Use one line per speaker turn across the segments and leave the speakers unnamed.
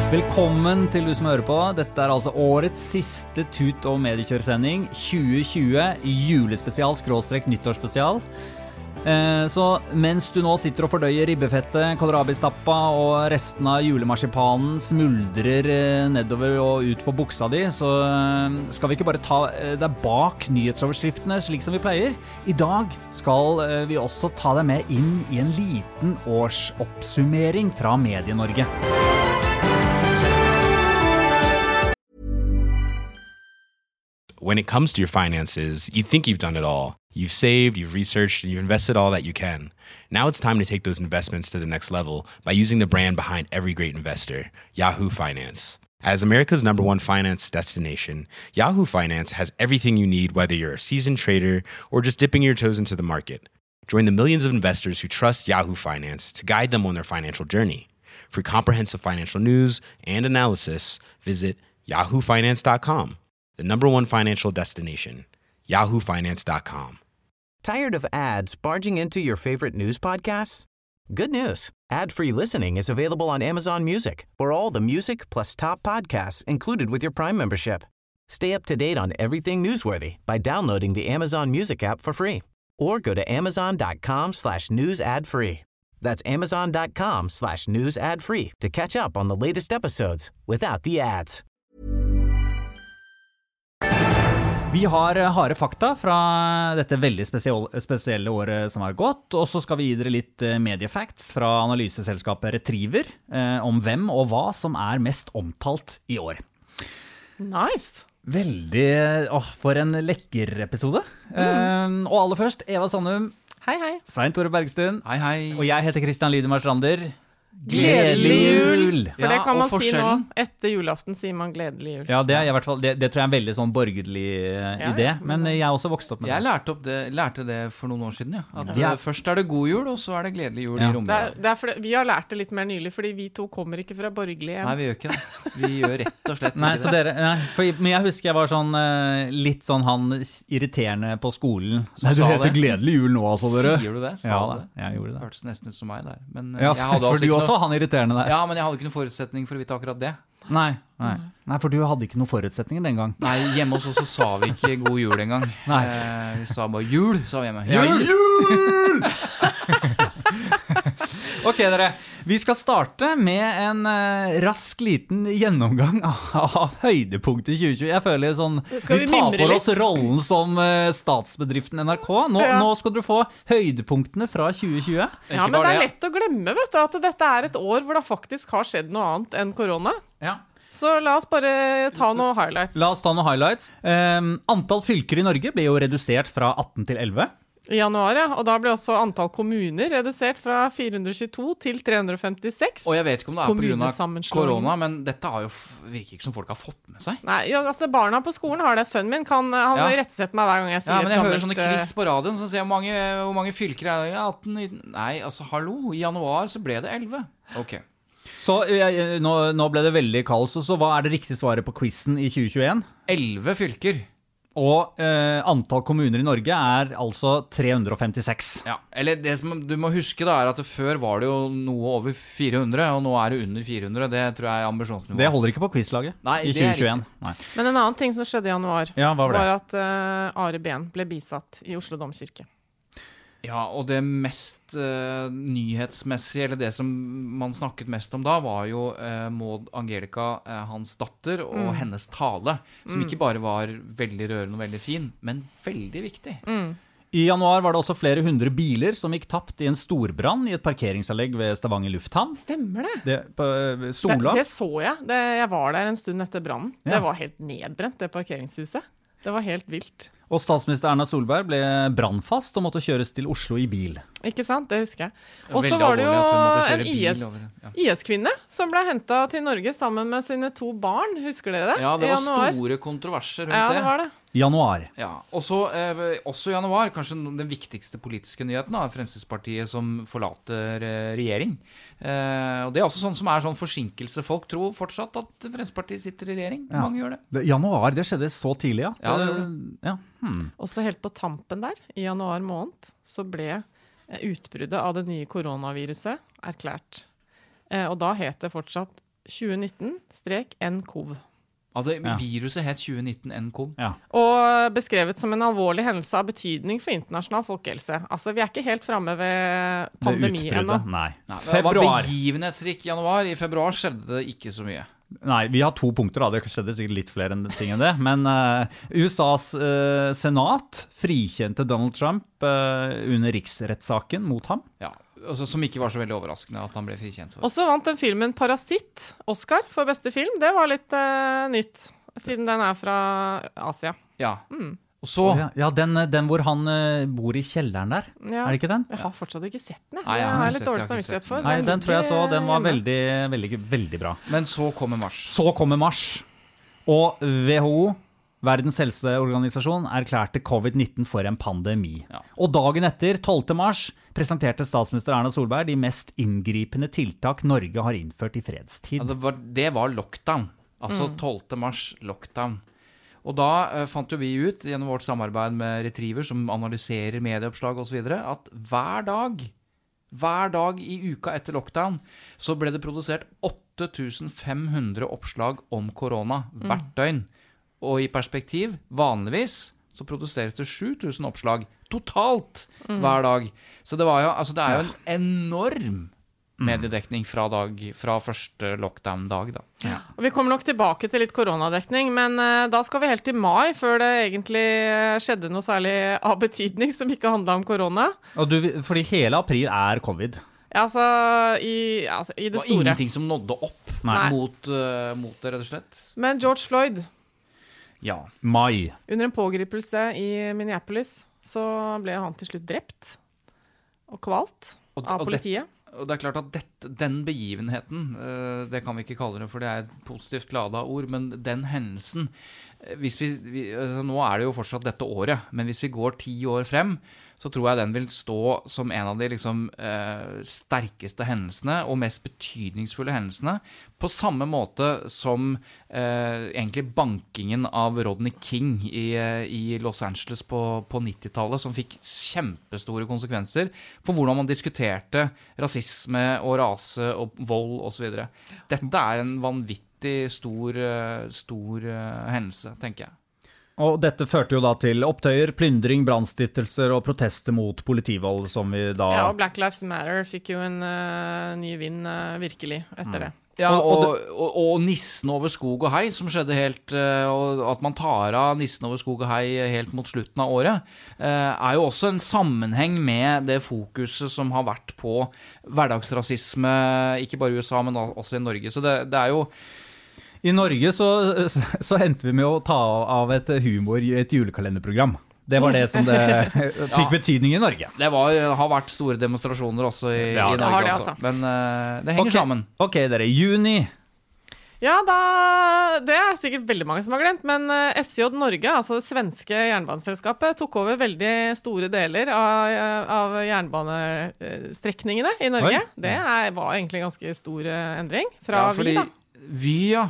Velkommen til du som hører på. Dette altså årets siste Tut og mediekjørsending 2020 julespesial / nyttårsspesial. Så mens du nå sitter og fordøyer ribbefettet, kålrabistappa og resten av julemarsipanen smuldrer nedover og ut på buksa di, så skal vi ikke bare ta deg bak nyhetsoverskriftene slik som vi pleier. I dag skal vi også ta deg med inn i en liten årsoppsummering fra Medie-Norge.
When it comes to your finances, you think you've done it all. You've saved, you've researched, and you've invested all that you can. Now it's time to take those investments to the next level by using the brand behind every great investor, Yahoo Finance. As America's #1 finance destination, Yahoo Finance has everything you need, whether you're a seasoned trader or just dipping your toes into the market. Join the millions of investors who trust Yahoo Finance to guide them on their financial journey. For comprehensive financial news and analysis, visit yahoofinance.com. The #1 financial destination, yahoofinance.com.
Tired of ads barging into your favorite news podcasts? Good news. Ad-free listening is available on Amazon Music for all the music plus top podcasts included with your Prime membership. Stay up to date on everything newsworthy by downloading the Amazon Music app for free or go to amazon.com/news ad free. That's amazon.com/news ad free to catch up on the latest episodes without the ads.
Vi har harde fakta fra dette veldig spesielle året som har gått, og så skal vi gi dere litt mediefacts fra analyseselskapet Retriever om hvem og hva som mest omtalt i år.
Nice!
Veldig, for en lekker episode. Og aller først, Eva Sandum.
Hei, hei.
Svein Tore Bergstuen.
Hei, hei.
Og jeg heter Christian Lydemar Strander.
Gledelig jul! For
Ja,
det kan
og
man si nå.
forskjellen?
Etter julaften sier man gledelig jul.
Ja, det I hvert fall, det tror jeg en veldig sånn borgerlig idé, men jeg har også vokst opp med
Jeg
det.
lærte det for noen år siden, ja. At
Ja.
først det god jul, og så det gledelig jul
Ja.
I
Det
rommet.
er fordi, vi har lært det litt mer nylig, fordi vi to kommer ikke fra borgerlig hjem.
Nei, vi gjør ikke det. Vi gjør rett og slett
Nei,
ikke
så
det.
men jeg husker jeg var sånn litt sånn han irriterende på skolen.
Som sa det.
gledelig jul nå, altså,
Sier du det? Sa
Ja,
du
da, jeg gjorde det.
Hørtes nesten ut som meg der. Men
Ja,
jeg hadde
for
altså
du
ikke
også
noe...
var han irriterende der.
Ja, men jeg hadde ikke noen forutsetning for å vite akkurat det.
Nei, for du hadde ikke noen forutsetninger den gang.
Nei, hjemme hos oss så sa vi ikke god jul engang.
Nei.
Vi sa bare jul, sa vi hjemme.
Ja,
Jul!
Ok, dere. Vi skal starte med en rask liten gjennomgang av høydepunkt I 2020. Jeg føler sånn,
Skal
vi
vi
tar
mimre
på
litt?
oss rollen som statsbedriften NRK.
Ja.
Nå skal dere få høydepunktene fra 2020.
Ja,
Ikke
men
bare
det
det.
lett å glemme, vet du, at dette et år hvor det faktisk har skjedd noe annet enn korona.
Ja.
Så la oss bare ta noen highlights.
La oss ta noen highlights. Antall fylker I Norge ble jo redusert fra 18 til 11.
I januar, ja. Og da ble også antall kommuner redusert fra 422 til 356.
Og jeg vet ikke om det på grunn av
Kommunesammenslåing.
korona, men dette har jo virker ikke som folk har fått med seg.
Nei, ja, altså barna på skolen har det. Sønnen min han
Ja.
rettesetter meg hver gang jeg sier
Ja, men jeg
et
hører
gammelt,
sånne quiz på radioen som sier hvor mange fylker det? Ja, 18, nei, altså hallo, I januar så ble det 11. Ok.
Så nå ble det veldig kaos. Så hva det riktige svaret på quizen I 2021?
11 fylker.
Og antall kommuner I Norge altså 356.
Ja, eller det som du må huske da at før var det jo noe over 400, og nå det under 400, det tror jeg ambisjonsnivå.
Det holder ikke på quizlaget
Nei,
I
det
2021. Nei.
Men en annen ting som skjedde I januar,
Ja, hva var det?
var at Are Behn ble bisatt I Oslo Domkirke.
Ja, og det mest nyhetsmessige, eller det som man snakket mest om da, var jo Maud Angelica, hans datter, og hennes tale, som ikke bare var veldig rørende og veldig fin, men veldig viktig.
I januar var det også flere hundre biler som gikk tapt I en storbrann I et parkeringsanlegg ved Stavanger lufthavn.
Stemmer det?
På Sola.
Det så jeg. Jeg var der en stund etter brannen.
Ja.
Det var helt nedbrent, det parkeringshuset. Det var helt vilt.
Og statsminister Erna Solberg ble brannfast og måtte kjøres til Oslo I bil.
Ikke sant? Det husker jeg.
Det
Og så
veldig
var det jo
alvorlig at hun måtte
en
kjøre bil over- ja.
IS-kvinne som ble hentet til Norge sammen med sine 2 barn. Husker dere det?
Ja, det
I
var
januar.
store kontroverser rundt
Ja,
det.
det var det.
Januar.
Ja, og så også I januar, kanskje den viktigste politiske nyheten da, Fremskrittspartiet som forlater regjering. Og det også sånn som sånn forsinkelse. Folk tror fortsatt at Fremskrittspartiet sitter I regjering.
Ja.
Mange gjør det.
Januar, det skjedde så tidlig, ja.
Ja, det gjorde
Ja.
Også helt på tampen der, I januar måned, så ble utbruddet av det nye koronaviruset erklært. Og da het det fortsatt 2019-nCoV.
Viruset het 2019-nCoV.
Ja.
Og beskrevet som en alvorlig hendelse av betydning for internasjonal folkehelse. Altså, vi ikke helt fremme ved pandemi ennå.
Nei.
Det var begivenhetsrik januar. I februar skjedde det ikke så mye.
Nei, vi har 2 punkter da, det skjedde sikkert litt flere ting enn det, men USAs senat frikjente Donald Trump under riksrettssaken mot ham.
Ja, altså, som ikke var så veldig overraskende at han ble frikjent for.
Og så vant den filmen Parasitt Oscar for beste film. Det var litt nytt, siden den fra Asia.
Ja, og så...
Ja, den hvor han bor i kjelleren der,
Ja.
Er det ikke den?
Jeg har fortsatt ikke sett den.
Nei, jeg har
har
ikke
litt
sett
dårlig
den, jeg har ikke
samvittighet
sett
for.
Nei, den tror jeg så, den var
ligger
veldig, veldig, veldig bra.
Men så kommer mars.
Så kommer mars, og WHO, Verdens helseorganisasjon, erklærte COVID-19 for en pandemi.
Ja.
Og dagen etter, 12. mars, presenterte statsminister Erna Solberg de mest inngripende tiltak Norge har innført i fredstid.
Ja, det var lockdown. Altså 12. mars, lockdown. Og da fant jo vi ut, gjennom vårt samarbeid med Retriever, som analyserer medieoppslag og så videre, at hver dag i uka etter lockdown, så ble det produsert 8500 oppslag om korona hvert døgn. Og i perspektiv, vanligvis, så produseres det 7000 oppslag totalt hver dag. Så det er jo en enorm mediedekning fra første lockdown-dag da. Ja.
Og vi kommer nok tilbake til litt koronadekning, men da skal vi helt til mai, før det egentlig skjedde noe særlig av betydning som ikke handlet om korona.
Fordi hele april er covid.
Ja, i det store.
Det var ingenting som nådde opp mot det, rett og slett.
Men George Floyd,
ja.
Mai.
under en pågripelse i Minneapolis, så ble han til slutt drept og kvalt av politiet.
Og det er klart at den begivenheten, det kan vi ikke kalle det, for det er et positivt ladet ord, men den hendelsen, nå er det jo fortsatt dette året, men hvis vi går 10 år frem, så tror jeg den vil stå som en av de sterkeste hendelsene og mest betydningsfulle hendelsene, på samme måte som egentlig bankingen av Rodney King i Los Angeles på 90-tallet, som fikk kjempestore konsekvenser for hvordan man diskuterte rasisme og rase og vold og så videre. Dette er en vanvittig stor hendelse, tenker jeg.
Og dette førte jo da til opptøyer, plyndring, brannstiftelser og protester mot politivold, som vi da...
Ja, og Black Lives Matter fikk jo en ny vind virkelig etter det.
Ja, og nissen over skog og hei, som skjedde helt, og at man tar av nissen over skog og hei helt mot slutten av året, er jo også en sammenheng med det fokuset som har vært på hverdagsrasisme, ikke bare i USA, men også i Norge. Så det er jo...
I Norge så endte vi med å ta av et humor i et julekalenderprogram. Det var det som det fikk betydning i Norge.
Det har vært store demonstrasjoner også i Norge,
altså.
Men det henger sammen.
Ok, dere, juni.
Ja, det er sikkert veldig mange som har glemt, men SJ Norge, altså det svenske jernbaneselskapet, tok over veldig store deler av jernbanestrekningene i Norge.
Oi.
Det var egentlig ganske stor endring fra Vy, da.
Vy, ja.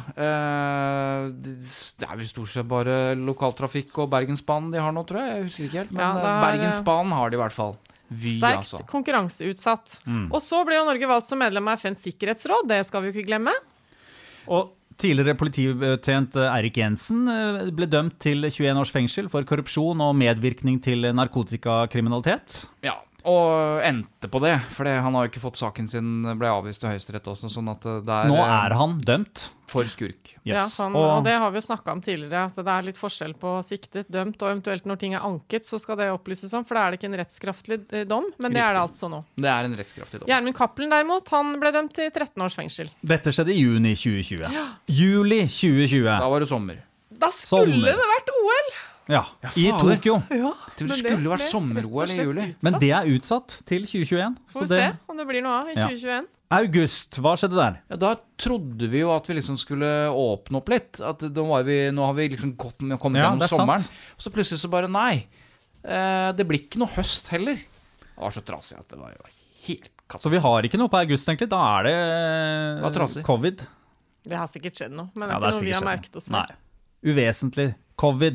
Det er vel stort sett bare lokaltrafikk og Bergensbanen de har nå, tror jeg. Jeg husker ikke helt, men Bergensbanen har de i hvert fall. Vy,
sterkt
altså.
Konkurranseutsatt. Og så ble jo Norge valgt som medlem av FNs sikkerhetsråd, det skal vi jo ikke glemme.
Og tidligere politibetjent Erik Jensen ble dømt til 21 års fengsel for korrupsjon og medvirkning til narkotikakriminalitet.
Ja, og endte på det, for han har jo ikke fått saken sin, ble avvist til Høyesterett også, sånn at
Nå er han dømt.
For skurk.
Yes.
Ja, og det har vi jo snakket om tidligere, at det er litt forskjell på siktet, dømt, og eventuelt når ting er anket, så skal det opplyses om, for da er det ikke en rettskraftig dom, men det er det altså nå.
Det er en rettskraftig dom.
Gjermund Cappelen derimot, han ble dømt til 13 års fengsel.
Dette skjedde i juni 2020. Ja. Juli 2020.
Da var det sommer.
Da skulle det vært OL!
Ja, i Tokyo.
Ja,
det skulle vært sommer-OL i juli.
Men det er utsatt til 2021.
Får vi se om det blir noe av i 2021.
August, hva skjedde der?
Ja, da trodde vi jo at vi liksom skulle åpne opp litt. At nå har vi liksom kommet gjennom sommeren. Og så plutselig så bare nei. Det blir ikke noe høst heller. Det var så trasig at det var jo helt katastrofe.
Så vi har ikke noe på august egentlig. Da er det covid.
Det har sikkert skjedd noe, men det er ikke noe vi har merket oss.
Nei, uvesentlig. Covid.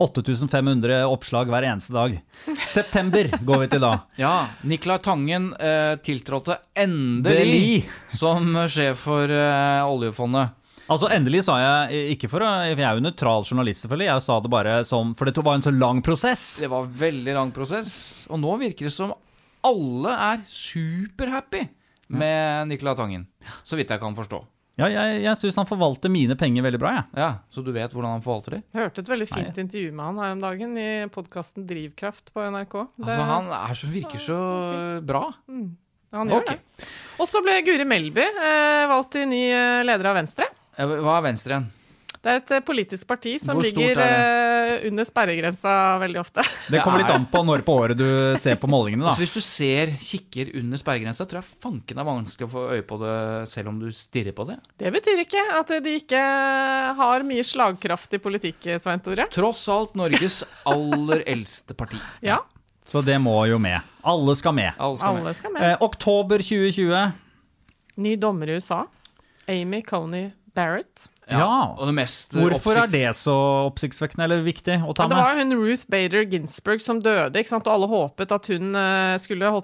8500 oppslag hver eneste dag. September går vi til da.
Ja, Nicolai Tangen tiltrådte endelig som sjef for oljefondet.
Altså endelig sa jeg, ikke for jeg jo nøytral journalist selvfølgelig, jeg sa det bare som, for det var en så lang prosess.
Det var en veldig lang prosess, og nå virker det som alle superhappy med Nicolai Tangen, så vidt jeg kan forstå.
Ja, jeg synes han forvalter mine penger veldig bra, ja.
Ja, så du vet hvordan han forvalter det?
Jeg hørte et veldig fint intervju med han her om dagen i podcasten Drivkraft på NRK.
Altså, han virker så bra.
Han gjør det. Og så ble Guri Melby valgt til ny leder av Venstre.
Hva Venstre igjen?
Det et politisk parti som
Hvor stort
ligger under sperregrensa veldig ofte.
Det kommer litt an på når på året du ser på målingene da.
Altså, hvis du kikker under sperregrensa, tror jeg fanken vanskelig å få øye på det selv om du stirrer på det.
Det betyr ikke at de ikke har mye slagkraft i politikk, Svein Tore.
Tross alt Norges aller eldste parti.
Ja.
Så det må jo med. Alle skal med.
Alle skal med.
Oktober 2020.
Ny dommer i USA. Amy Coney Barrett.
Ja,
og det mest
hvorfor det så oppsiktsvekkende eller viktig å ta med?
Det var hun Ruth Bader Ginsburg som døde, ikke sant? Og alle håpet at hun skulle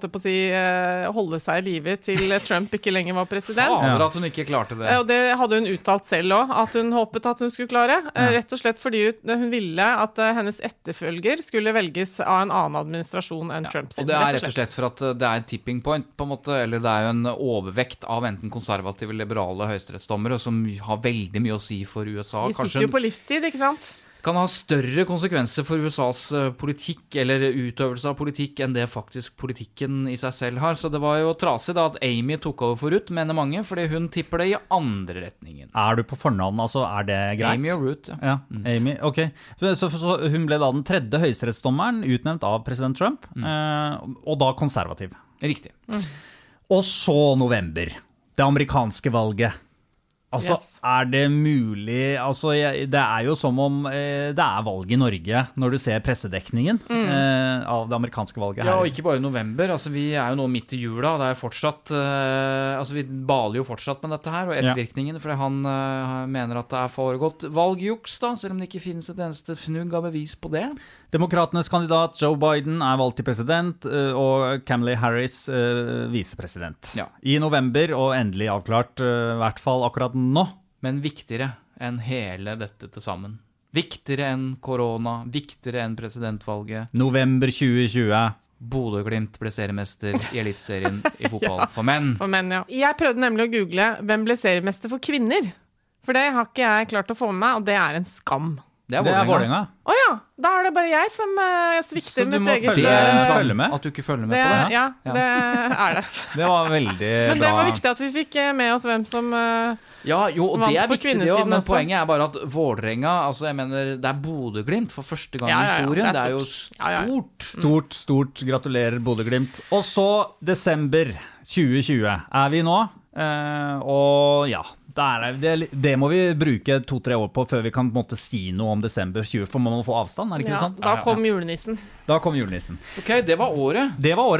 holde seg i livet til Trump ikke lenger var president.
Fader at hun ikke klarte det.
Og det hadde hun uttalt selv også, at hun håpet at hun skulle klare. Rett og slett fordi hun ville at hennes etterfølger skulle velges av en annen administrasjon enn Trump sin.
Og det rett og slett for at det en tipping point, på en måte, eller det jo en overvekt av enten konservative, liberale høyesterettsdommere som har veldig mye å si for USA.
De sitter jo på livstid, ikke sant?
Kan ha større konsekvenser for USAs politikk eller utøvelse av politikk enn det faktisk politikken i seg selv har. Så det var jo trasig da at Amy tok over for Ruth, mener mange, fordi hun tipper det i andre retningen.
Du på fornavn, altså det greit?
Amy og Ruth,
ja. Amy, ok. Så hun ble da den tredje høyesterettsdommeren utnevnt av president Trump, og da konservativ.
Riktig.
Og så november, det amerikanske valget. Altså, det mulig, altså, det jo som om det valg i Norge når du ser pressedekningen av det amerikanske valget her.
Ja, og ikke bare i november, altså vi jo nå midt i jula, det fortsatt, altså vi baler jo fortsatt med dette her, og ettervirkningen, fordi han mener at det foregått valgjuks da, selv om det ikke finnes et eneste fnugg av bevis på det.
Demokratenes kandidat Joe Biden valgt til president, og Kamala Harris visepresident.
Ja.
I november, og endelig avklart, i hvert fall akkurat nå.
Men viktigere enn hele dette til sammen. Viktigere enn korona, viktigere enn presidentvalget.
November 2020.
Bodø/Glimt ble seriemester i Eliteserien i fotball for menn.
For menn, ja. Jeg prøvde nemlig å google hvem ble seriemester for kvinner. For det har ikke jeg klart å få med meg, og det en skam.
Det Vålerenga.
Åja, da det bare jeg som svikter mitt eget.
Det en skam at du ikke følger med på det.
Ja, det det.
Det var veldig bra.
Men det var viktig at vi fikk med oss hvem som
Ja, jo, og det viktig det også, men
også.
Poenget bare at Vålerenga, altså jeg mener, det Bodø/Glimt for første gang i historien, det jo
stort, gratulerer Bodø/Glimt. Og så desember 2020 vi nå, og ja, det må vi bruke 2-3 år på før vi kan på en måte si noe om desember 20, for man må få avstand, det ikke det sånn?
Da kom julenissen.
Ok, det var året.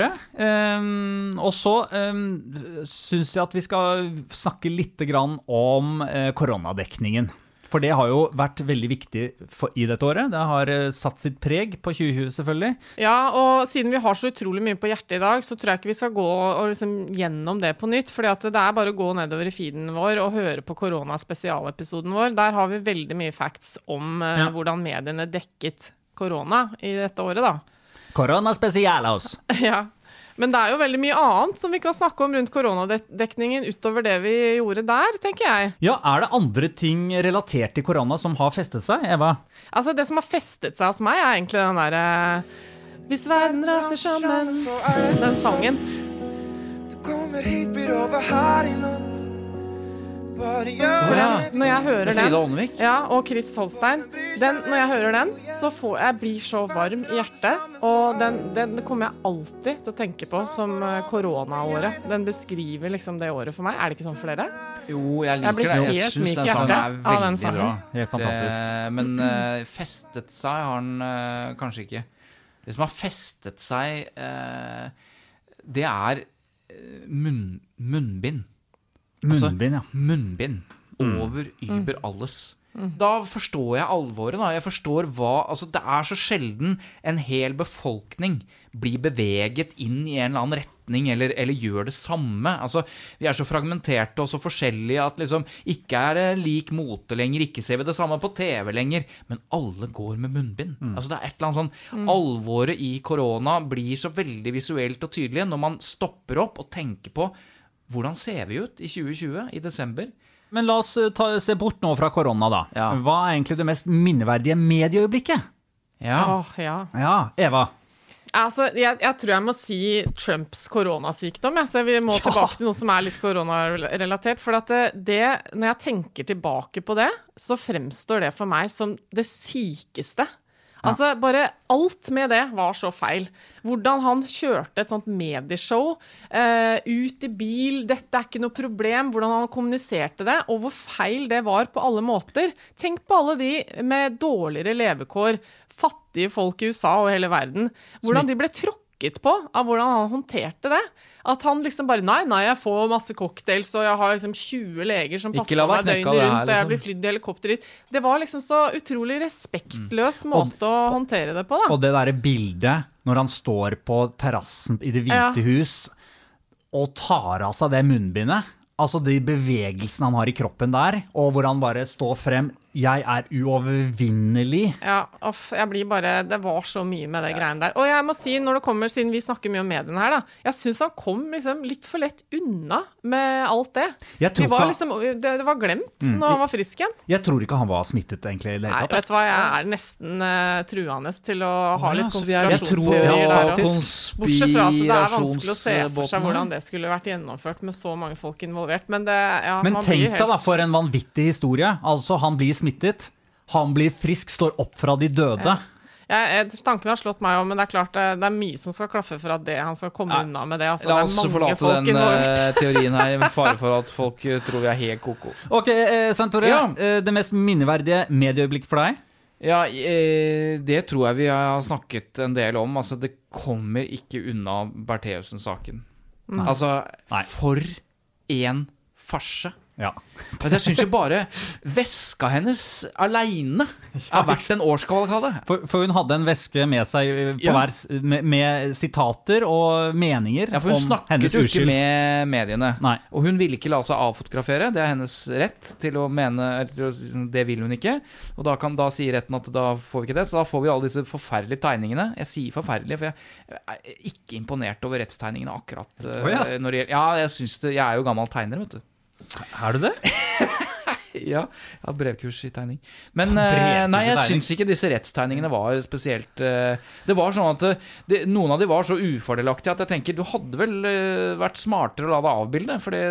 Og så synes jeg at vi skal snakke litt grann om koronadekningen. For det har jo vært veldig viktig i dette året. Det har satt sitt preg på 2020 selvfølgelig.
Ja, og siden vi har så utrolig mye på hjertet i dag, så tror jeg ikke vi skal gå og liksom gjennom det på nytt, fordi at det bare å gå nedover i feeden vår og høre på korona-spesialepisoden vår. Der har vi veldig mye facts om hvordan mediene dekket korona i dette året da.
Korona-spesialos!
Ja. Men det jo veldig mye annet som vi kan snakke om rundt koronadekningen utover det vi gjorde der, tenker jeg.
Ja, det andre ting relatert til korona som har festet seg, Eva?
Altså, det som har festet seg hos meg egentlig den der Hvis verden raser sammen, den sangen. Du kommer hit, blir over her i natt. Når jeg hører den, og Chris Holstein, når jeg hører den, så jeg blir så varm i hjertet, og den kommer jeg alltid til å tenke på som koronaåret. Den beskriver liksom det året for meg. Det ikke sånn for dere?
Jo, jeg liker det. Jeg synes den sangen veldig bra.
Helt fantastisk.
Men festet seg har den kanskje ikke. Det som har festet seg, det munnbind.
Munnbind, ja.
Munnbind over über alles. Da forstår jeg alvoret da. Jeg forstår altså det så sjelden en hel befolkning blir beveget inn i en eller annen retning eller gjør det samme. Altså, vi så fragmenterte og så forskjellige at liksom ikke det lik mote lenger, ikke ser vi det samme på TV lenger, men alle går med munnbind. Altså det et eller annet sånn, alvoret i korona blir så veldig visuelt og tydelig når man stopper opp og tenker på hvordan ser vi ut i 2020, i desember?
Men la oss se bort nå fra korona da.
Ja.
Hva egentlig det mest minneverdige medieøyeblikket?
Ja.
Ja, Eva.
Altså, jeg tror jeg må si Trumps koronasykdom. Så vi må tilbake til noe som litt koronarelatert. For at når jeg tenker tilbake på det, så fremstår det for meg som det sykeste. Altså, bare alt med det var så feil. Hvordan han kjørte et sånt medieshow, ut i bil, dette ikke noe problem, hvordan han kommuniserte det, og hvor feil det var på alle måter. Tenk på alle de med dårligere levekår, fattige folk i USA og hele verden, hvordan de ble tråkket på av hvordan han håndterte det. At han liksom bare, nei, jeg får masse cocktails, og jeg har liksom 20 leger som passer på meg døgnet rundt, og jeg blir flydd i helikopter dit. Det var liksom så utrolig respektløs måte å håndtere det på, da.
Og det der bildet, når han står på terrassen i Det hvite hus, og tar av seg det munnbindet, altså de bevegelsene han har i kroppen der, og hvor han bare står frem, jeg uovervinnelig.
Ja, jeg blir bare, det var så mye med det greiene der. Og jeg må si, når det kommer, siden vi snakker mye om mediene her da, jeg synes han kom liksom litt for lett unna med alt det. Det var glemt når han var frisk igjen.
Jeg tror ikke han var smittet egentlig.
Nei, vet du hva, jeg nesten truende til å ha litt konspirasjonsteorier der. Bortsett fra at det vanskelig å se for seg hvordan det skulle vært gjennomført med så mange folk involvert. Men
tenk deg da, for en vanvittig historie. Altså, han blir smittet, han blir frisk, står opp fra de døde.
Tanken har slått meg om, men det klart det mye som skal klaffe for at han skal komme unna med det. Altså,
La oss forlate den teorien her, med fare for at folk tror vi helt koko.
Ok, Svein Tore, det mest minneverdige medieøyeblikk for deg?
Ja, det tror jeg vi har snakket en del om. Altså, det kommer ikke unna Bertheussen-saken. Altså, for en farse.
Ja.
Jeg synes jo bare veska hennes alene har vært en årskavalkade.
For hun hadde en veske med seg på med sitater og meninger om hennes uskyld.
Hun snakket jo ikke med mediene.
Nei.
Og hun ville ikke la seg avfotografere. Det hennes rett til å mene, det vil hun ikke. Og da sier retten at da får vi ikke det. Så da får vi alle disse forferdelige tegningene. Jeg sier forferdelige, for jeg ikke imponert over rettstegningene akkurat. Når det gjelder, jeg synes det, jeg jo gammel tegner, vet du.
Er du det?
Ja, jeg har brevkurs i tegning. Men nei, jeg synes ikke disse rettstegningene var spesielt det var sånn at noen av de var så ufordelaktige at jeg tenker, du hadde vel vært smartere å la det avbilde, for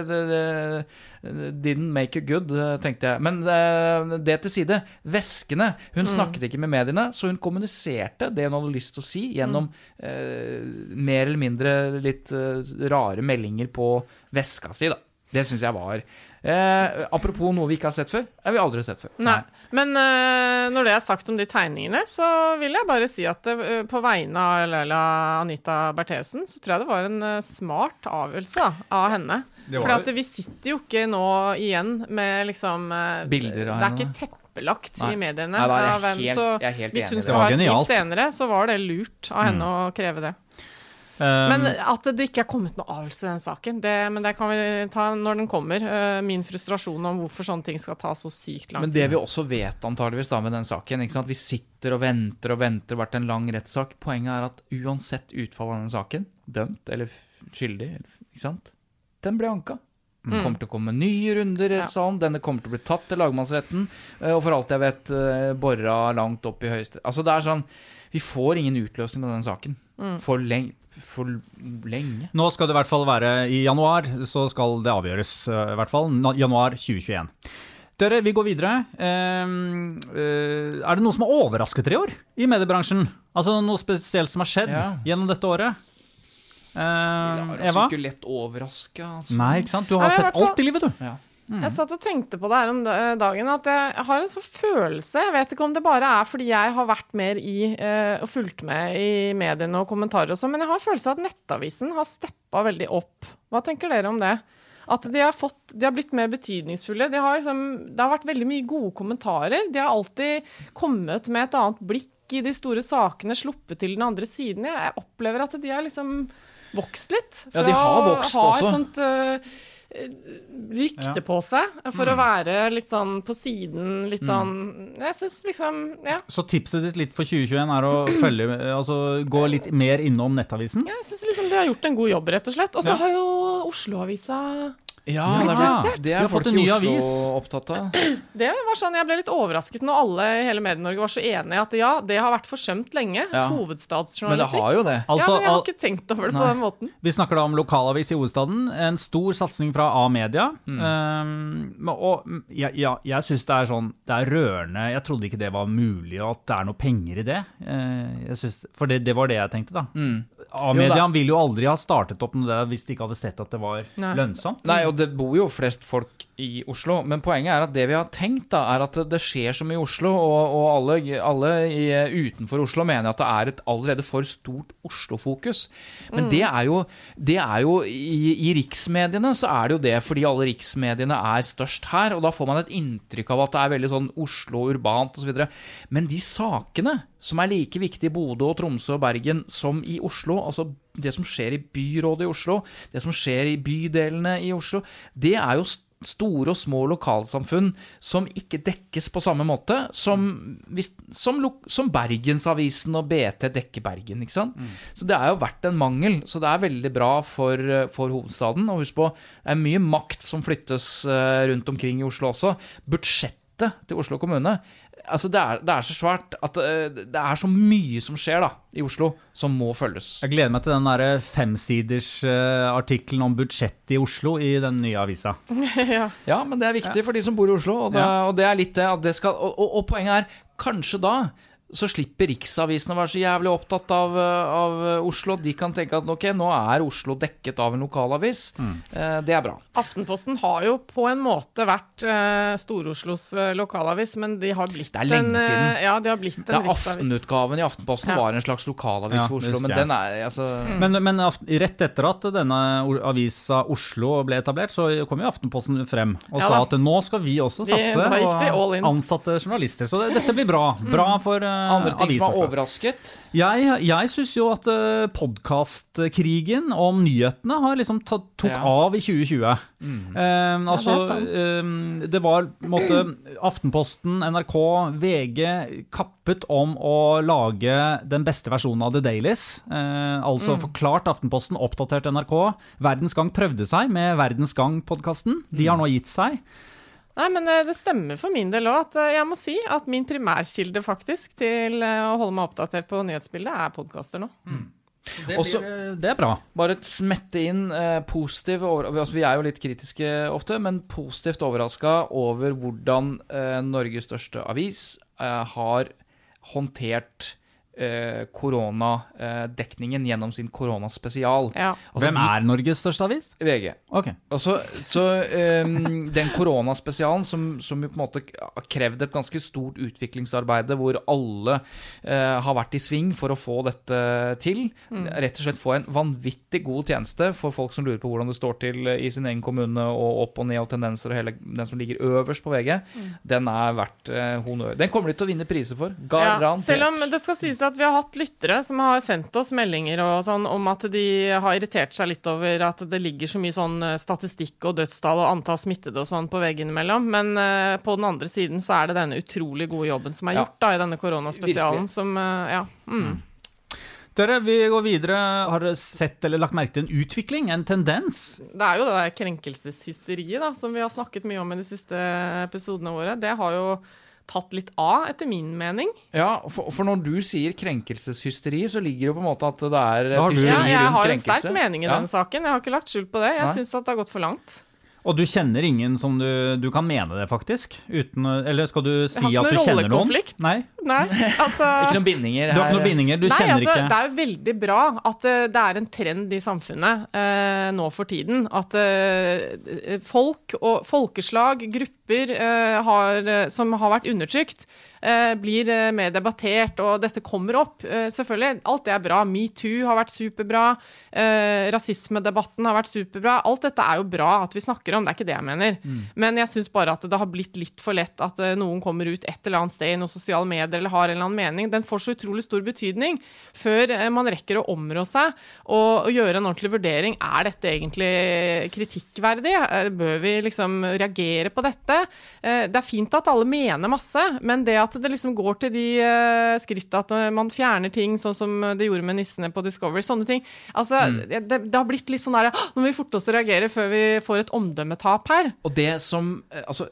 det didn't make you good, tenkte jeg. Men det til side, veskene, hun snakket ikke med mediene, så hun kommuniserte det hun hadde lyst til å si gjennom mer eller mindre litt rare meldinger på veska si da. Det synes jeg var apropos noe vi ikke har sett før, vi aldri sett før.
Nei. Men når det sagt om de tegningene, så vil jeg bare si at på vegne av Leila Anita Bertheussen, så tror jeg det var en smart avgjørelse av henne. For at vi sitter jo ikke nå igjen med liksom
bilder av henne.
Det ikke teppelagt i mediene.
Nei, jeg er helt
hvis hun
enig.
skal ha et liv senere, så var det lurt av henne å kreve det. Men at det ikke kommet noen avgjørelse i den saken, men det kan vi ta når den kommer. Min frustrasjon om hvorfor sånne ting skal ta så sykt lang tid.
Men det vi også vet antageligvis da med den saken, ikke sant? Vi sitter og venter, vært en lang rettssak. Poenget at uansett utfall av den saken, dømt eller skyldig, ikke sant? Den ble anka. Den kommer til å komme nye runder, denne kommer til å bli tatt til lagmannsretten, og for alt jeg vet, borra langt opp i høyesterett. Altså det sånn, vi får ingen utløsning med den saken. For lenge.
Nå skal det i hvert fall være i januar, så skal det avgjøres i hvert fall, januar 2021. Dere, vi går videre. Det noe som har overrasket dere i år i mediebransjen? Altså noe spesielt som har skjedd gjennom dette året? Eva?
Ikke lett overrasket. Altså.
Nei, ikke sant? Du har sett alt i livet, du.
Ja.
Jeg satt og tenkte på det her om dagen, at jeg har en sånn følelse, jeg vet ikke om det bare fordi jeg har vært mer og fulgt med i mediene og kommentarer og sånn, men jeg har en følelse av at nettavisen har steppet veldig opp. Hva tenker dere om det? At de har blitt mer betydningsfulle. Det har vært veldig mye gode kommentarer. De har alltid kommet med et annet blikk i de store sakene, sluppet til den andre siden. Jeg opplever at de har liksom vokst litt.
Ja, de har vokst
å ha
også.
et sånt rykte på seg, for å være litt sånn på siden, litt sånn, jeg synes liksom,
Så tipset ditt litt for 2021 å gå litt mer innom nettavisen?
Jeg synes liksom de har gjort en god jobb, rett og slett. Og så har jo Oslo-avisa
Ja, det
Vi
er
har
folk
fått en
i
ny
Oslo
avis.
opptatt av.
Det var sånn, jeg ble litt overrasket når alle i hele Medie-Norge var så enige at ja, det har vært forsømt lenge,
Ja.
hovedstadsjournalistikk.
Men det har jo det.
Ja,
Altså,
men jeg har ikke tenkt over det på den måten.
Vi snakker da om lokalavis i hovedstaden, en stor satsning fra A-media, og jeg synes det er sånn, det er rørende, jeg trodde ikke det var mulig, og at det er noe penger i det, for det var det jeg tenkte da. A-media ville jo aldri ha startet opp med det hvis de ikke hadde sett at det var lønnsomt.
Nei, og det bor jo flest folk i Oslo, men poenget er at det vi har tenkt da, er at det skjer så mye i Oslo, og alle utenfor Oslo mener at det er et allerede for stort Oslo-fokus. Men det er jo i riksmediene så er det jo det, fordi alle riksmediene er størst her, og da får man et inntrykk av at det er veldig sånn Oslo-urbant og så videre. Men de sakene som er like viktige i Bodø og Tromsø og Bergen som i Oslo, altså det som skjer i byrådet i Oslo, det som skjer i bydelene i Oslo, det er jo store og små lokalsamfunn som ikke dekkes på samme måte som Bergensavisen og BT dekker Bergen, ikke sant? Så det er jo vært en mangel, så det er veldig bra for hovedstaden, og husk på, det er mye makt som flyttes rundt omkring i Oslo også. Budsjettet til Oslo kommune, altså det er så svært at det er så mye som skjer da i Oslo som må følges.
Jeg gleder meg til den der 5-siders artikkelen om budsjettet i Oslo i den nye avisa.
Ja, men det er viktig for de som bor i Oslo, og det er litt det at det skal, og poenget er, kanskje da så slipper Riksavisen å være så jævlig opptatt av Oslo. De kan tenke at ok, nå er Oslo dekket av en lokalavis. Det er bra.
Aftenposten har jo på en måte vært Stor-Oslos lokalavis, men de har blitt
det er lenge siden.
Ja, de har blitt en riksavis.
Aftenutgaven i Aftenposten var en slags lokalavis for Oslo, men den er altså...
Men rett etter at denne avisa Oslo ble etablert, så kom jo Aftenposten frem og sa at nå skal vi også satse og ansatte journalister. Så dette blir bra. Bra for
andre ting som har overrasket?
Jeg synes jo at podcastkrigen om nyhetene har liksom tok av i 2020. Det var Aftenposten, NRK, VG kappet om å lage den beste versjonen av The Dailies. Forklart Aftenposten, oppdatert NRK. Verdens Gang prøvde seg med Verdens Gang-podcasten. De har nå gitt seg.
Nei, men det stemmer for min del også, at jeg må si at min primærkilde faktisk til å holde meg oppdatert på nyhetsbildet er podcaster nå.
Det er bra.
Bare smette inn positiv, vi er jo litt kritiske ofte, men positivt overrasket over hvordan Norges største avis har håndtert koronadekningen gjennom sin koronaspesial.
Ja.
Hvem er Norges største avis?
VG.
Ok.
Så den koronaspesialen som på en måte har krevd et ganske stort utviklingsarbeide, hvor alle har vært i sving for å få dette til, rett og slett få en vanvittig god tjeneste for folk som lurer på hvordan det står til i sin egen kommune, og opp og ned og tendenser, og hele den som ligger øverst på VG, den er verdt honør. Den kommer de til å vinne priser for, garantert.
Selv om det skal sies at vi har hatt lyttere som har sendt oss meldinger og sånn om at de har irritert seg litt over at det ligger så mye sånn statistikk og dødstall og antall smittede og sånn på veggene imellom, men på den andre siden så er det denne utrolig gode jobben som er gjort da i denne koronaspesialen.
Dere, vi går videre. Har dere sett eller lagt merke til en utvikling, en tendens?
Det er jo det der krenkelseshysteriet da, som vi har snakket mye om i de siste episodene våre. Det har jo tatt litt av, etter min mening.
Ja, for når du sier krenkelseshysteri, så ligger det på en måte at det er et hysteri rundt krenkelse.
Jeg har en sterk mening i den saken. Jeg har ikke lagt skjul på det. Jeg synes at det har gått for langt.
Og du kjenner ingen som du kan mene det faktisk? Eller skal du si at du kjenner noen?
Jeg har ikke noen rollekonflikt. Nei, altså
Ikke noen bindinger
Du har ikke noen bindinger, du
Nei,
kjenner
altså,
ikke
det er jo veldig bra at det er en trend i samfunnet nå for tiden. At folk og folkeslag, grupper som har vært undertrykt, blir mer debattert, og dette kommer opp. Selvfølgelig, alt det er bra. MeToo har vært superbra. Rasismedebatten har vært superbra. Alt dette er jo bra at vi snakker om, det er ikke det jeg mener. Men jeg synes bare at det har blitt litt for lett at noen kommer ut et eller annet sted i noen sosiale medier eller har en eller annen mening. Den får så utrolig stor betydning før man rekker å områ seg og gjøre en ordentlig vurdering. Er dette egentlig kritikkverdig? Bør vi liksom reagere på dette? Det er fint at alle mener masse, men det at det liksom går til de skritt at man fjerner ting sånn som det gjorde med nissene på Discovery, sånne ting. Altså, det har blitt litt sånn der, nå må vi forte oss å reagere før vi får et omdømmetap her.
Og det som, altså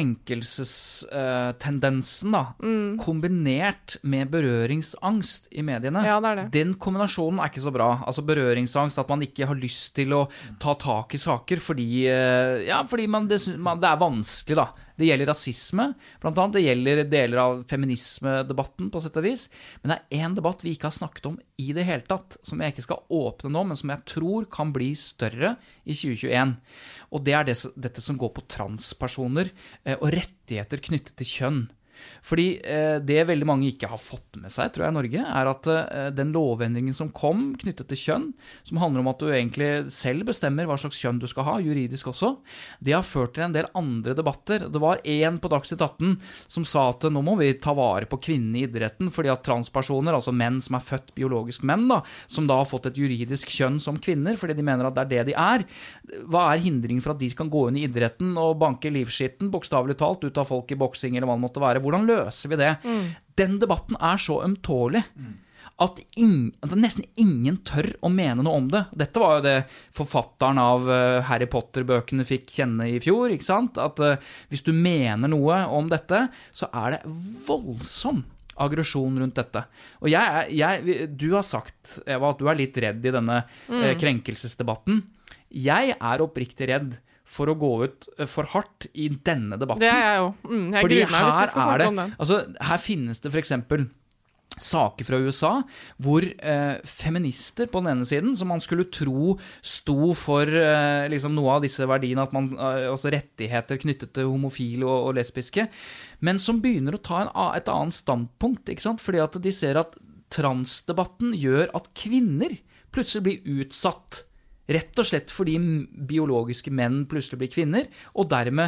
krenkelsestendensen da, kombinert med berøringsangst i mediene,
Ja, det er det.
Den kombinasjonen er ikke så bra. Altså berøringsangst, at man ikke har lyst til å ta tak i saker fordi det er vanskelig da. Det gjelder rasisme, blant annet. Det gjelder deler av feminismedebatten på sett og vis. Men det er en debatt vi ikke har snakket om i det hele tatt, som jeg ikke skal åpne nå, men som jeg tror kan bli større i 2021. Og det er dette som går på transpersoner og rettigheter knyttet til kjønn. Fordi det veldig mange ikke har fått med seg, tror jeg, i Norge, er at den lovendringen som kom knyttet til kjønn, som handler om at du egentlig selv bestemmer hva slags kjønn du skal ha, juridisk også, det har ført til en del andre debatter. Det var en på Dagsnytt 18 som sa at nå må vi ta vare på kvinnene i idretten, fordi at transpersoner, altså menn som er født biologisk menn, da, som da har fått et juridisk kjønn som kvinner, fordi de mener at det er det de er. Hva er hindringen for at de kan gå inn i idretten og banke livskitten, bokstavelig talt, ut av folk i boksing eller hva det måtte være? Hvordan løser vi det? Den debatten er så ømtålig at nesten ingen tør å mene noe om det. Dette var jo det forfatteren av Harry Potter-bøkene fikk kjenne i fjor, ikke sant? At hvis du mener noe om dette, så er det voldsom aggresjon rundt dette. Og du har sagt, Eva, at du er litt redd i denne krenkelsesdebatten. Jeg er oppriktig redd for å gå ut for hardt i denne debatten.
Det er jeg jo. Jeg gruer meg hvis vi skal snakke om den.
Altså, her finnes det for eksempel saker fra USA, hvor feminister på den ene siden, som man skulle tro sto for liksom noe av disse verdiene, at man, altså rettigheter knyttet til homofile og lesbiske, men som begynner å ta et annet standpunkt, ikke sant? Fordi at de ser at transdebatten gjør at kvinner plutselig blir utsatt, rett og slett fordi biologiske menn plutselig blir kvinner, og dermed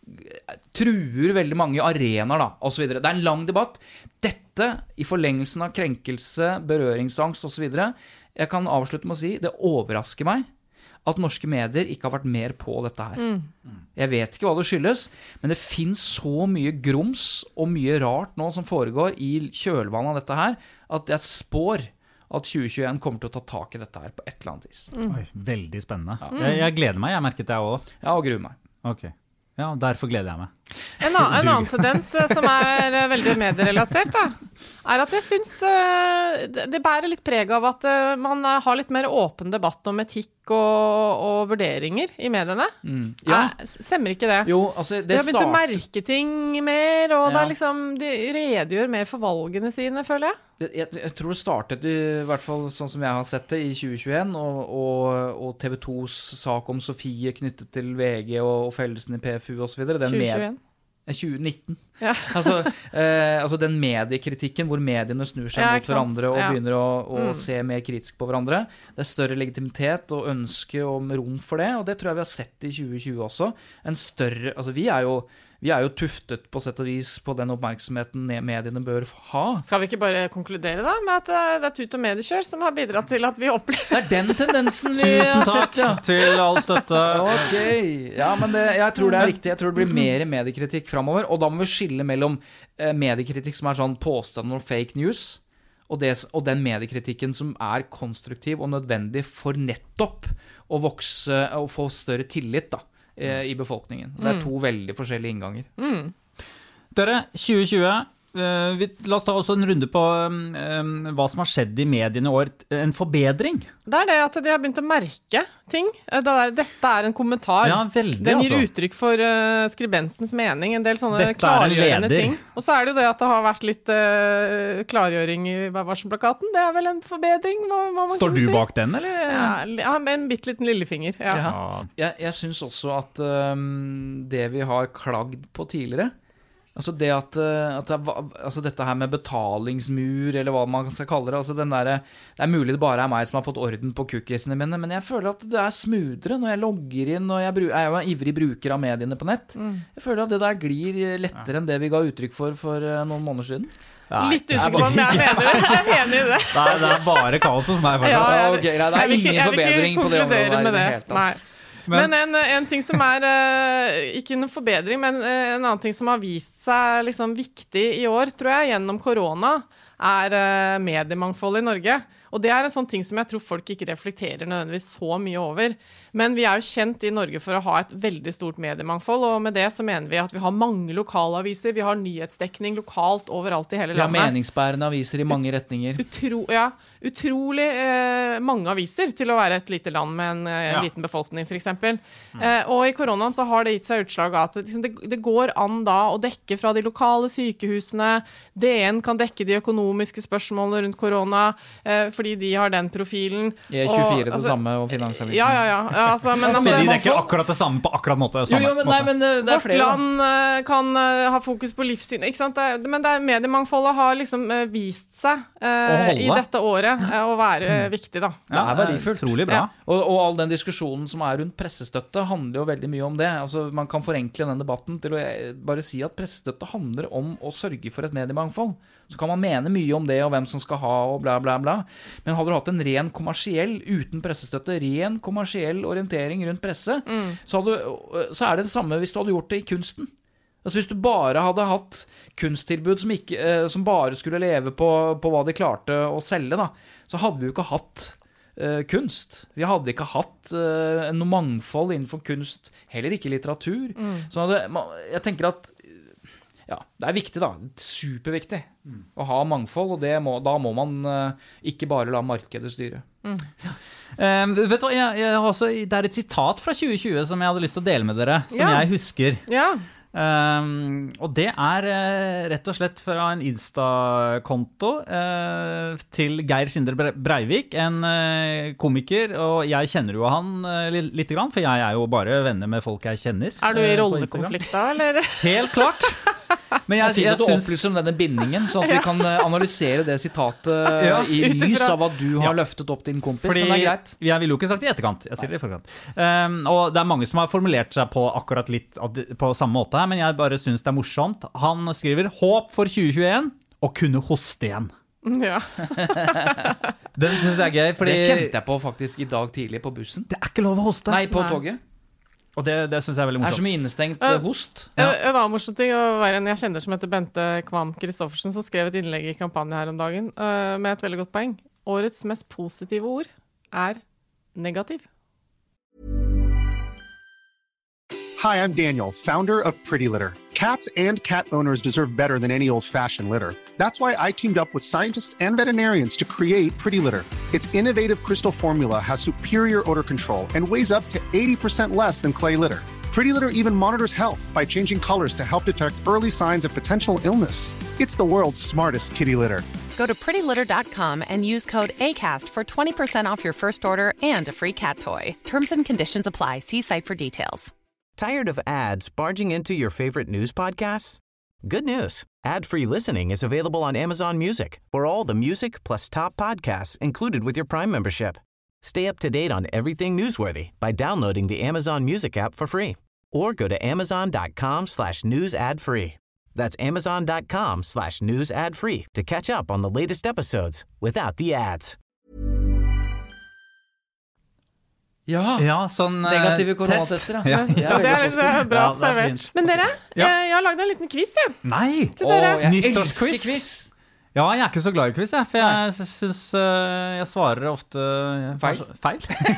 truer veldig mange arenaer da, og så videre. Det er en lang debatt. Dette, i forlengelsen av krenkelse, berøringsangst og så videre, jeg kan avslutte med å si, det overrasker meg at norske medier ikke har vært mer på dette her. Jeg vet ikke hva det skyldes, men det finnes så mye grums og mye rart nå som foregår i kjølvannet av dette her, at jeg spår at 2021 kommer til å ta tak i dette her på et eller annet vis.
Oi, veldig spennende. Jeg gleder meg, jeg merket det også.
Ja, og gruer meg.
Ok. Ja, derfor gleder jeg meg.
En annen tendens som er veldig medierelatert da, er at jeg synes det bærer litt preg av at man har litt mer åpen debatt om etikk og vurderinger i mediene.
Ja.
Stemmer ikke det?
Jo, altså
De har begynt å merke ting mer, og det er liksom, de redegjør mer for valgene sine, føler jeg.
Jeg tror det startet i hvert fall sånn som jeg har sett det i 2021, og TV 2s sak om Sofie knyttet til VG og fellelsen i PFU og så videre.
2021?
2019.
Ja.
altså den mediekritikken hvor mediene snur seg mot hverandre og begynner å se mer kritisk på hverandre. Det er større legitimitet og ønske om rom for det, og det tror jeg vi har sett i 2020 også. En større, altså vi er jo tuftet på sett og vis på den oppmerksomheten mediene bør ha. Skal
vi ikke bare konkludere da med at det er tut og mediekjør som har bidratt til at vi opplever...
Det er den tendensen vi har sett, ja.
Til all støtte.
Ok, ja, men jeg tror det er riktig. Jeg tror det blir mer mediekritikk fremover, og da må vi skille mellom mediekritikk som er sånn påstand og fake news, og den mediekritikken som er konstruktiv og nødvendig for nettopp å vokse og få større tillit da. I befolkningen. Det er to veldig forskjellige innganger.
Dere, 2020, La oss ta også en runde på hva som har skjedd I mediene I år. En forbedring.
Det det at de har begynt å merke ting. Dette en kommentar.
Ja, veldig,
Den gir
altså.
uttrykk for skribentens mening, en del sånne
Dette
klargjørende
leder.
ting. Og så det jo det at det har vært litt klargjøring I Vær varsom-plakaten. Det vel en forbedring, hva man
Står
kan
du
si.
bak den, eller?
Ja, med en bitteliten lillefinger. Ja.
Jeg synes også at det vi har klagd på tidligere, altså det at altså dette her med betalingsmur, eller hva man skal kalle det, altså den der, det mulig det bare meg som har fått orden på cookiesene mine, men jeg føler at det smoothere når jeg logger inn, og jeg er jo en ivrig bruker av mediene på nett. Jeg føler at det der glir lettere enn det vi ga uttrykk for noen måneder siden.
Litt usikker på om jeg mener I det.
Det bare kaos hos meg, faktisk.
Ja,
Ok, greit, det ingen forbedring på det området
med
i det
det.
hele tatt.
Men en ting som ikke noen forbedring, men en annen ting som har vist seg liksom viktig I år, tror jeg, gjennom korona, mediemangfold I Norge. Og det en sånn ting som jeg tror folk ikke reflekterer nødvendigvis så mye over. Men vi jo kjent I Norge for å ha et veldig stort mediemangfold, og med det så mener vi at vi har mange lokalaviser, vi har nyhetsdekning lokalt overalt I hele
Vi har
landet.
meningsbærende aviser I mange retninger.
Utrolig mange aviser til å være et lite land med en liten befolkning, for eksempel. Og I koronaen så har det gitt seg utslag at det går an da å dekke fra de lokale sykehusene, DN kan dekke de økonomiske spørsmålene rundt korona, fordi de har den profilen.
E24 det samme, og Finansavisen.
Ja, altså, men
de dekker akkurat det samme på akkurat måte.
Men det
Vårt land kan ha fokus på livssyn, ikke sant? Men mediemangfoldet har liksom vist seg I dette året å være viktig da.
Det verdifullt.
Utrolig bra.
Og all den diskusjonen som rundt pressestøtte handler jo veldig mye om det. Altså, man kan forenkle den debatten til å bare si at pressestøtte handler om å sørge for et mediemangfold. Så kan man mene mye om det, og hvem som skal ha, og bla bla bla. Men hadde du hatt en ren kommersiell, uten pressestøtte, ren kommersiell orientering rundt presse, så det samme hvis du hadde gjort det I kunsten. Altså hvis du bare hadde hatt kunsttilbud som bare skulle leve på hva de klarte å selge da, så hadde vi jo ikke hatt kunst. Vi hadde ikke hatt noe mangfold innenfor kunst, heller ikke litteratur. Så jeg tenker at det viktig da, superviktig å ha mangfold, og da må man ikke bare la markedet styre.
Vet du, jeg har også, det et sitat fra 2020 som jeg hadde lyst til å dele med dere, som jeg husker.
Ja.
Og det rett og slett fra en Insta-konto til Geir Sindre Breivik, en komiker, og jeg kjenner jo han litt grann, for jeg jo bare venner med folk jeg kjenner.
Du I rollekonflikt da, eller?
Helt klart. Men
jeg synes du opplyser om denne bindingen, så at vi kan analysere det sitatet I lys av at du har løftet opp din kompis,
fordi,
men det greit.
Jeg vil jo ikke sagt I etterkant, jeg sier det I forkant. Og det mange som har formulert seg på akkurat litt på samme måte her, men jeg bare synes det morsomt. Han skriver, håp for 2021, og kunne hoste igjen.
Ja.
Den synes jeg gøy, fordi...
Det kjente jeg på faktisk I dag tidlig på bussen.
Det ikke lov å hoste.
Nei, på toget.
Og det synes jeg veldig morsomt.
Det så mye innestengt host.
En annen morsom ting var en jeg kjenner som heter Bente Kvam Kristoffersen, som skrev et innlegg I kampanjen her om dagen, med et veldig godt poeng. Årets mest positive ord negativ.
Hi, I'm Daniel, founder of Pretty Litter. Cats and cat owners deserve better than any old-fashioned litter. That's why I teamed up with scientists and veterinarians to create Pretty Litter. Its innovative crystal formula has superior odor control and weighs up to 80% less than clay litter. Pretty Litter even monitors health by changing colors to help detect early signs of potential illness. It's the world's smartest kitty litter.
Go to prettylitter.com and use code ACAST for 20% off your first order and a free cat toy. Terms and conditions apply. See site for details.
Tired of ads barging into your favorite news podcasts? Good news. Ad-free listening is available on Amazon Music for all the music plus top podcasts included with your Prime membership. Stay up to date on everything newsworthy by downloading the Amazon Music app for free or go to amazon.com/news ad free. That's amazon.com/news ad free to catch up on the latest episodes without the ads.
Ja, sånn
negative koronatester.
Ja.
Det bra observert. Men dere,
Ja.
jeg har laget en liten quiz,
Nei!
til dere.
Jeg
Nyttårsquiz.
elsker quiz.
Ja, jeg ikke så glad i quiz, for jeg synes jeg svarer ofte feil.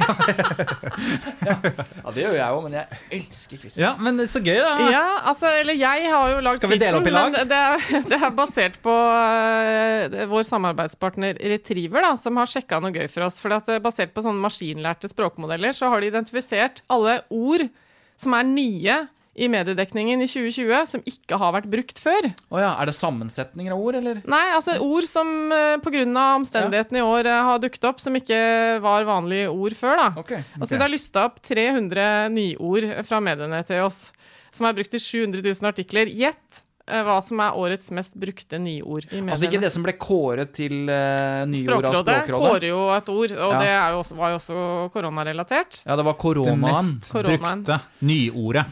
Ja, det gjør jeg jo, men jeg elsker quiz.
Ja, men så gøy da.
Ja, altså, eller jeg har jo lagd
Skal vi dele opp i lag?
men det er basert på vår samarbeidspartner Retriever, da, som har sjekket noe gøy for oss. For at basert på sånne maskinlærte språkmodeller, så har de identifisert alle ord som er nye i mediedekningen i 2020, som ikke har vært brukt før.
Åja, er det sammensetninger av ord, eller?
Nei, altså ord som på grunn av omstendighetene i år har dukket opp, som ikke var vanlige ord før, da.
Ok.
Altså, det har lystet opp 300 nyord fra mediene til oss, som er brukt i 700 000 artikler. Gjett hva som er årets mest brukte nyord i mediene.
Altså ikke det som ble kåret til nyord av
Språkrådet
Språkrådet?
kårer jo et ord, og det var jo også koronarelatert.
Ja, det var
Det
koronaen.
mest brukte nyordet.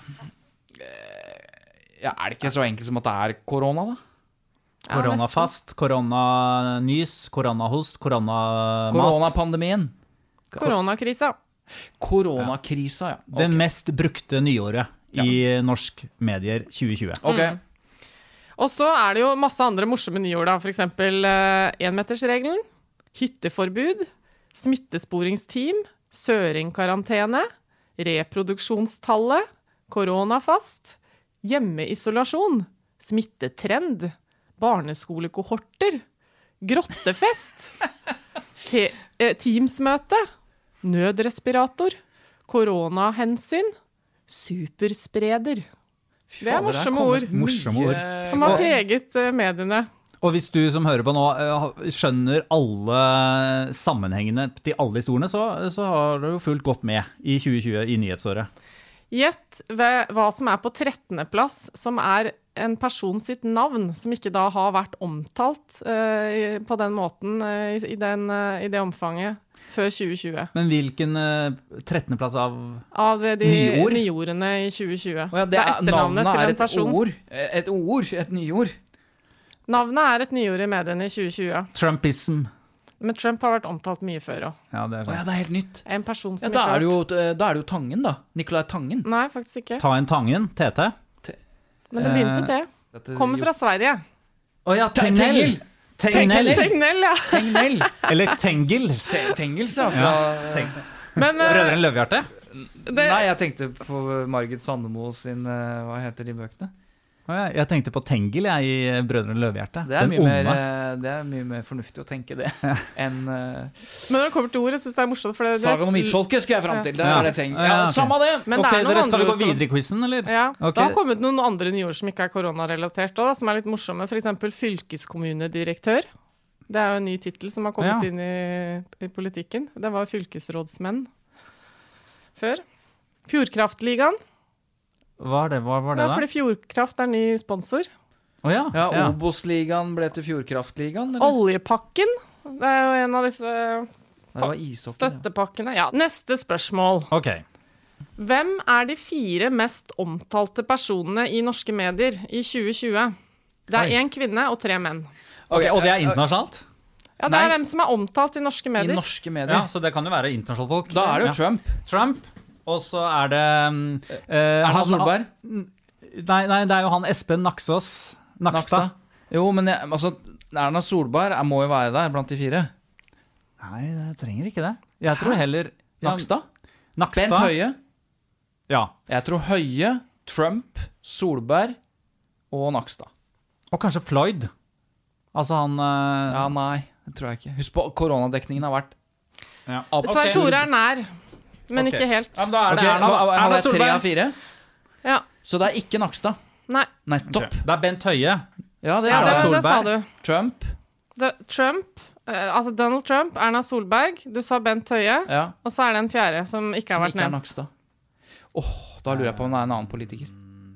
Ja, er det ikke så enkelt som at det er korona, da?
Koronafast, koronanys, koronahost, koronamat.
Koronapandemien.
Koronakrisa.
Koronakrisa, ja.
Det mest brukte nyordet i norsk medier 2020.
Ok.
Og så er det jo masse andre morsomme nyord, da. For eksempel 1-metersregelen, hytteforbud, smittesporingsteam, søringkarantene, reproduksjonstallet, koronafast, hjemmeisolasjon, smittetrend, barneskolekohorter, grottefest, teamsmøte, nødrespirator, koronahensyn, superspreder. Det er morsomme ord
Morsomme ord.
som har preget mediene.
Og hvis du som hører på nå skjønner alle sammenhengene til alle historiene, så har du jo fullt godt med i 2020 i nyhetsåret.
Gjett hva som er på 13. plass, som er en person sitt navn, som ikke da har vært omtalt på den måten, i det omfanget, før 2020.
Men hvilken 13. plass av
de
nyord?
nyordene i 2020.
Å ja,
etternavnet
navnet
til
er
en person.
et nyord.
Navnet er et nyord i mediene i 2020.
Trumpism.
Men Trump har vært omtalt mye før også.
Ja, det er
Å
sånn.
ja, det er helt nytt.
En person
Ja,
som
da
ikke
er det jo Tangen, da. Nicolai Tangen.
Nei, faktisk ikke.
Ta en Tangen, TT.
Men det begynte på T. Kommer fra Sverige.
Å ja, Tegnell.
Tegnell, ja.
Tegnell.
Eller Tengel.
Tengels, ja. Fra...
Men
Brødrene Løvehjerte.
Nei, jeg tenkte på Margit Sandemo sin hva heter de bøkene?
Å ja, jeg tenkte på Tengel i Brødrene Løvehjerte.
Det er,
Den onde.
det er mye mer fornuftig å tenke det enn
Men når det kommer til ordet, synes jeg det er morsomt. For
Sagaen om isfolket skulle jeg fram til. Det
Ja.
er det ting.
Ja,
Ja,
ok.
samme det!
Men
Ok,
det er noen
dere skal vi
andre
gå
ord på-
videre i quizen, eller?
Ja,
Ok.
det har kommet noen andre nyord som ikke er koronarelatert også, som er litt morsomme. For eksempel fylkeskommunedirektør. Det er jo en ny titel som har kommet
Ja.
inn i politikken. Det var fylkesrådsmenn før. Fjordkraftligaen.
Hva var det
Ja,
da?
fordi Fjordkraft er ny sponsor.
Å ja,
Ja,
ja.
Obos-ligaen ble til Fjordkraftligaen, eller?
Oljepakken. Det er jo en av disse
Det var ishockey. Ja.
støttepakkene. Ja, neste spørsmål.
Ok.
Hvem er de 4 mest omtalte personene i norske medier i 2020? Det er
Oi.
1 kvinne og 3 menn.
Ok, og det er internasjonalt?
Ja, det
Nei.
er hvem som er omtalt i norske
I
medier.
norske medier.
Ja, så det kan jo være internasjonale folk.
Da er det jo
Ja.
Trump.
Trump, og så er det
Erna
han-
Solberg.
Nei, det er jo han Espen Nakstad.
Nakstad. Jo, men altså, Erna Solberg må jo være der blant de 4.
Nei, det trenger ikke det. Jeg tror heller
Nakstad?
Nakstad.
Bent Høie?
Ja,
Jeg tror Høie, Trump, Solberg og Nakstad.
og kanskje Floyd. Altså han
Ja, nei, det tror jeg ikke. Husk på, koronadekningen har vært
ja.
Svein Tore er nær, men
Ok.
ikke helt.
Ja, men da er
Ok,
det Erna,
han
Erna
er 3
Solberg.
av 4.
Ja,
Så det er ikke Nakstad.
nei,
Nettopp.
Ok. Det er Bent Høie.
Ja, det
ja,
sa
det,
jeg.
det sa
Solberg.
du.
Trump.
Trump, altså Donald Trump, Erna Solberg, du sa Bent Høie,
Ja,
og så er det en 4. som ikke har
som
vært
ikke er
nevnt.
Nakstad. Da lurer jeg på om det er en annen politiker.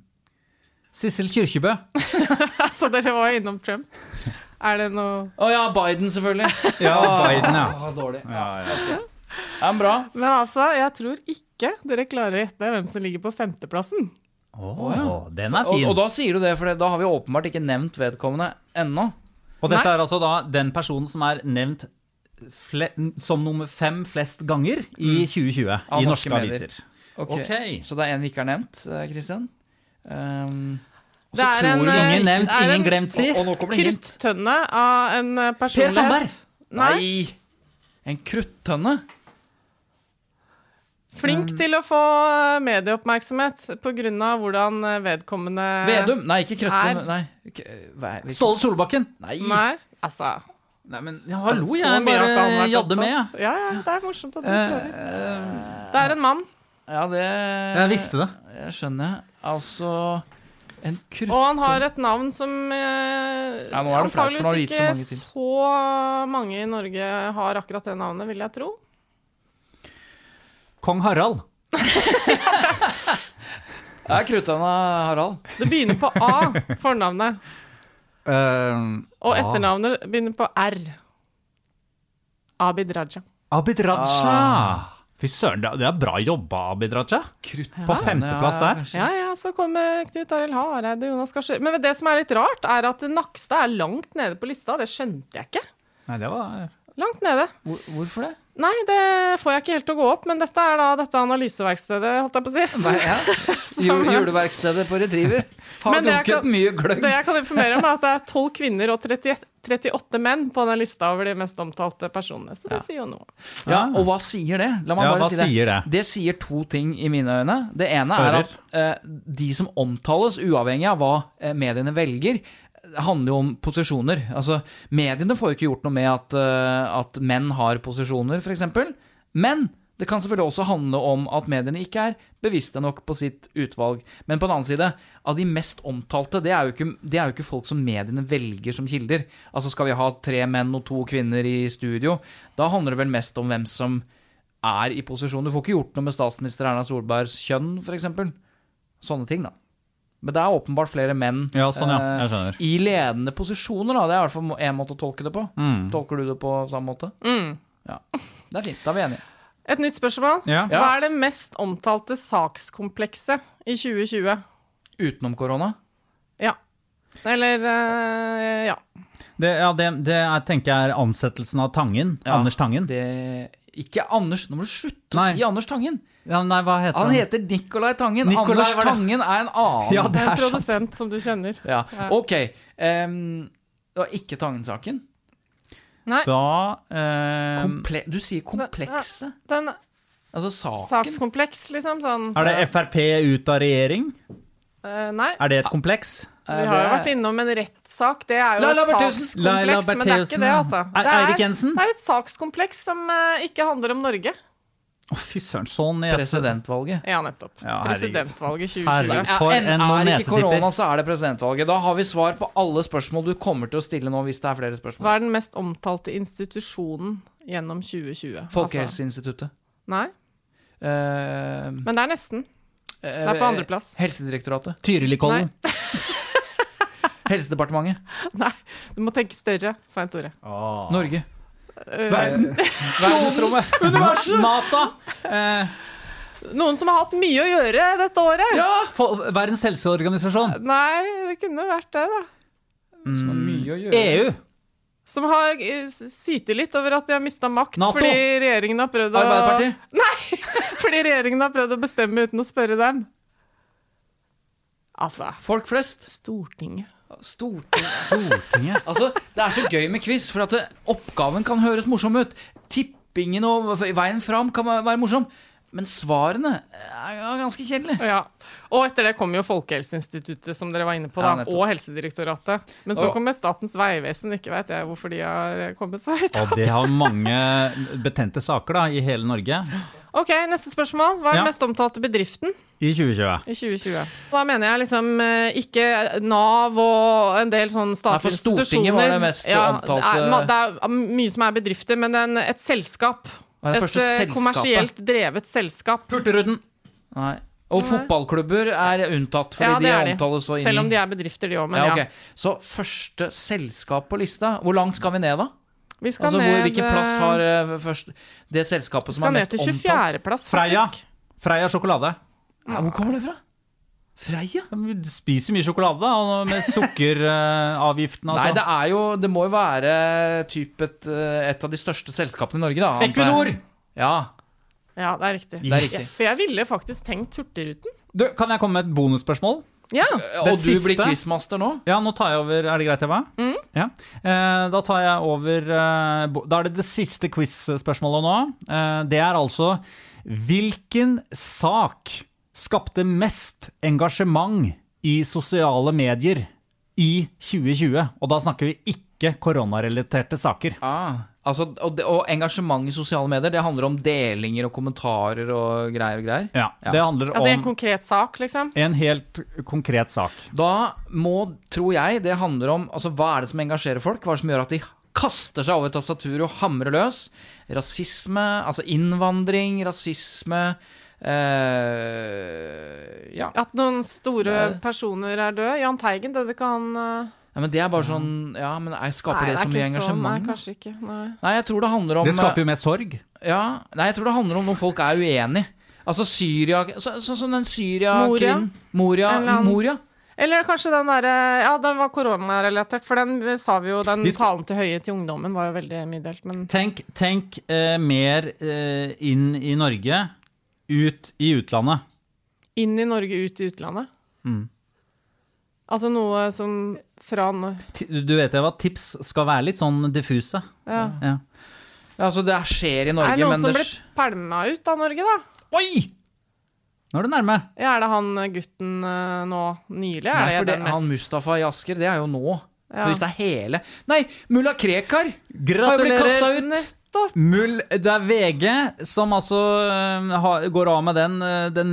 Sissel Kyrkjebø.
Så dere var innom Trump. Er det noe...
Å ja, Biden selvfølgelig.
Ja, Biden, ja.
Dårlig. Ja, men bra.
Men altså, jeg tror ikke dere klarer å gjette hvem som ligger på 5. plassen.
Den er fin.
Og da sier du det, for da har vi åpenbart ikke nevnt vedkommende ennå.
Og dette
Nei.
er altså da den personen som er nevnt som nummer 5 flest ganger i 2020
Av
i
norske
norske
medier.
aviser.
Ok.
Ok.
Så det er en vi ikke har nevnt, Kristian.
Det er en
Ingen nevnt,
det er
ingen
en
glemt, si.
Og nå kommer det en hint.
Kruttønne av en personlighet.
Per Sandberg.
Nei. En kruttønne?
Flink til å få medieoppmerksomhet på grunn av hvordan vedkommende
Vedum? Nei, ikke krøttønne. Nei.
Ståle Solbakken.
Nei.
Nei, altså
Nei, men hallo,
så
jeg
mye har ikke han
bare
vært
jadde
opptatt.
med, ja.
Ja, det er morsomt at du prøver. Det er en mann.
Ja, det
Jeg visste det.
Jeg skjønner. Altså en kruttønne.
Og han har et navn som
nå er det flaut, for nå har du gitt så
ikke
mange tips.
så mange i Norge har akkurat det navnet, vil jeg tro.
Kong Harald.
Ja, kruttønne Harald.
Det begynner på A, fornavnet. Og
A.
etternavnet begynner på R. Abid Raja.
Abid Raja. Fy søren, det er bra jobba, Abid Raja. På femteplass der.
Ja, så kommer Knut Arild Hareide, Jonas Gahr Støre. Men det som er litt rart, er at Nakstad er langt nede på lista. Det skjønte jeg ikke.
Nei, det var
Langt nede.
Hvorfor det?
Nei, det får jeg ikke helt til å gå opp, men dette er da dette analyseverkstedet, holdt jeg på å si.
Ja. Juleverkstedet på Retriever har
Men det jeg
drukket
kan-
mye gløgg.
Det jeg kan informere om, er at det er 12 kvinner og 38 menn på den lista over de mest omtalte personene. Så det sier jo noe.
Ja, og hva sier det? La meg
Ja,
bare
hva
si det.
sier det?
Det sier to ting i mine øyne. Det ene er
Hører.
at de som omtales, uavhengig av hva mediene velger, handler jo om posisjoner. Altså, mediene får jo ikke gjort noe med at menn har posisjoner, for eksempel. Men det kan selvfølgelig også handle om at mediene ikke er bevisste nok på sitt utvalg. Men på den annen side, av de mest omtalte, det er jo ikke folk som mediene velger som kilder. Altså, skal vi ha 3 menn og 2 kvinner i studio, da handler det vel mest om hvem som er i posisjon. Du får ikke gjort noe med statsminister Erna Solbergs kjønn, for eksempel. Sånne ting, da. Men det er åpenbart flere menn
Ja, sånn, ja. Jeg skjønner.
i ledende posisjoner, da. Det er i hvert fall en måte å tolke det på. Tolker du det på samme måte? Ja, det er fint. Da er vi enige.
Et nytt spørsmål.
Ja.
Hva er det mest omtalte sakskomplekset i 2020?
Utenom korona?
Ja. Eller, ja.
Det tenker jeg er ansettelsen av Tangen.
Ja,
Anders Tangen.
Ikke Anders. Nå må du slutte å
Nei.
si Anders Tangen.
Ja, nei, hva heter
Han heter Nikolai Tangen.
Nikolai,
Anders
var det?
Tangen er en annen.
Ja,
Det
det
er en
er sant.
produsent som du kjenner.
Ja. Ok. Det var ikke Tangen-saken.
Nei,
Da
Du sier komplekse.
den
Altså saken.
sakskompleks, liksom, sånn.
Er det Frp ut av regjering?
Nei,
Er det et kompleks?
vi har jo vært innom en rettssak. Det er jo
Laila
et
Bertheussen.
Laila
sakskompleks, men det er ikke
Bertheussen,
det,
ja.
altså.
Eirik Jensen?
Det er et sakskompleks som ikke handler om Norge.
Å, fy søren, sånn
Presidentvalget.
Ja, nettopp.
Ja, herregud.
Presidentvalget 2020.
Herregud. For en
Er ikke
nesetipper.
korona, så er det presidentvalget. Da har vi svar på alle spørsmål du kommer til å stille nå, hvis det er flere spørsmål.
Hva er den mest omtalte institusjonen gjennom 2020?
Folkehelseinstituttet.
Nei, men det er nesten.
Det
er på andreplass.
Helsedirektoratet.
Tyrilikollen.
Helsedepartementet.
Nei, du må tenke større, Svein Tore.
Norge.
Verdensrommet. NASA.
Noen som har hatt mye å gjøre dette året?
Verdens helseorganisasjon.
Nei, det kunne vært det, da.
Som har mye å gjøre.
EU.
Som har syter litt over at de har mistet makt
NATO.
fordi regjeringen har prøvd å
Arbeiderpartiet.
Nei, fordi regjeringen har prøvd å bestemme uten å spørre dem. Altså,
Folk flest.
Stortinget.
Stortinget.
Altså, det er så gøy med quiz, for at oppgaven kan høres morsom ut. Tippingen og veien fram kan være morsom. Men svarene er ganske kjedelige.
Ja. Og etter det kom jo Folkehelseinstituttet, som dere var inne på,
Ja,
da,
nettopp.
og Helsedirektoratet. Men så
Og-
kommer Statens vegvesen, ikke vet jeg hvorfor de har kommet så høyt.
Og de har mange betente saker da, i hele Norge
Ok, neste spørsmål. Hva er den
Ja.
mest omtalte bedriften
i 2020.
i 2020? Da mener jeg liksom ikke Nav og en del sånn
Nei,
statlige
for Stortinget
institusjoner.
var det mest omtalte-
Det er mye som er bedrifter, men et selskap.
Hva er det
Et
første selskapet?
kommersielt drevet selskap.
Hurtigruten.
Nei. Og fotballklubber er unntatt, fordi
Ja, det er
de
de.
omtales så inn i...
Selv om de er bedrifter, de òg, men
Ja,
ja.
ok. Så første selskap på lista. Hvor langt skal vi ned, da?
Vi skal
Altså,
ned
hvilken plass har først det selskapet som
skal
er
ned
mest
til
omtalt?
24. plass,
Freia.
faktisk.
Freia sjokolade.
Ja, hvor kommer det fra? Freia?
Vi spiser mye sjokolade da, og med sukkeravgiften altså.
Nei, det må jo være typ et av de største selskapene i Norge, da. antar jeg.
Equinor.
Ja,
Ja, det er riktig.
det er riktig.
For jeg ville faktisk tenkt Hurtigruten.
Du, kan jeg komme med et bonusspørsmål?
Ja.
Og du
siste-
blir quizmaster nå?
Ja, nå tar jeg over. Er det greit, Eva? Ja. Da tar jeg over da er det siste quiz-spørsmålet nå. Det er altså: hvilken sak skapte mest engasjement i sosiale medier i 2020? Og da snakker vi ikke koronarelaterte saker.
Altså, og engasjement i sosiale medier, det handler om delinger og kommentarer og greier.
Ja, det handler
Altså en
om
konkret sak, liksom.
en helt konkret sak.
Da tror jeg, det handler om, altså hva er det som engasjerer folk? Hva er det som gjør at de kaster seg over tastatur og hamrer løs? Rasisme, altså innvandring, rasisme, ja.
At noen store personer er døde. Jahn Teigen døde ikke han
Ja, men det er bare sånn, ja, men jeg skaper det så mye engasjement?
Nei, kanskje ikke.
Nei, jeg tror det handler om...
Det skaper jo mer sorg.
Ja, nei, jeg tror det handler om når folk er uenige. Altså Syria, sånn den Syria-kvinnen. Moria.
Eller kanskje den der, ja, den var koronarelatert, for den sa vi jo, den talen til Høie til ungdommen var jo veldig middelt, men...
Tenk mer inn i Norge, ut i utlandet.
Inn i Norge, ut i utlandet? Altså noe som fra...
Du vet jo hva tips skal være litt sånn diffuse.
Ja.
Altså det skjer i Norge,
er det noen
men
som ble pælmet ut av Norge da?
Oi! Nå er du nærme.
Ja, er det han gutten nå nylig?
Nei,
er
for
det
han Mustafa i Asker, det er jo nå.
Ja.
For hvis det er hele... Nei, Mulla Krekar har jo blitt
Gratulerer.
kastet ut.
Det er VG som altså går av med den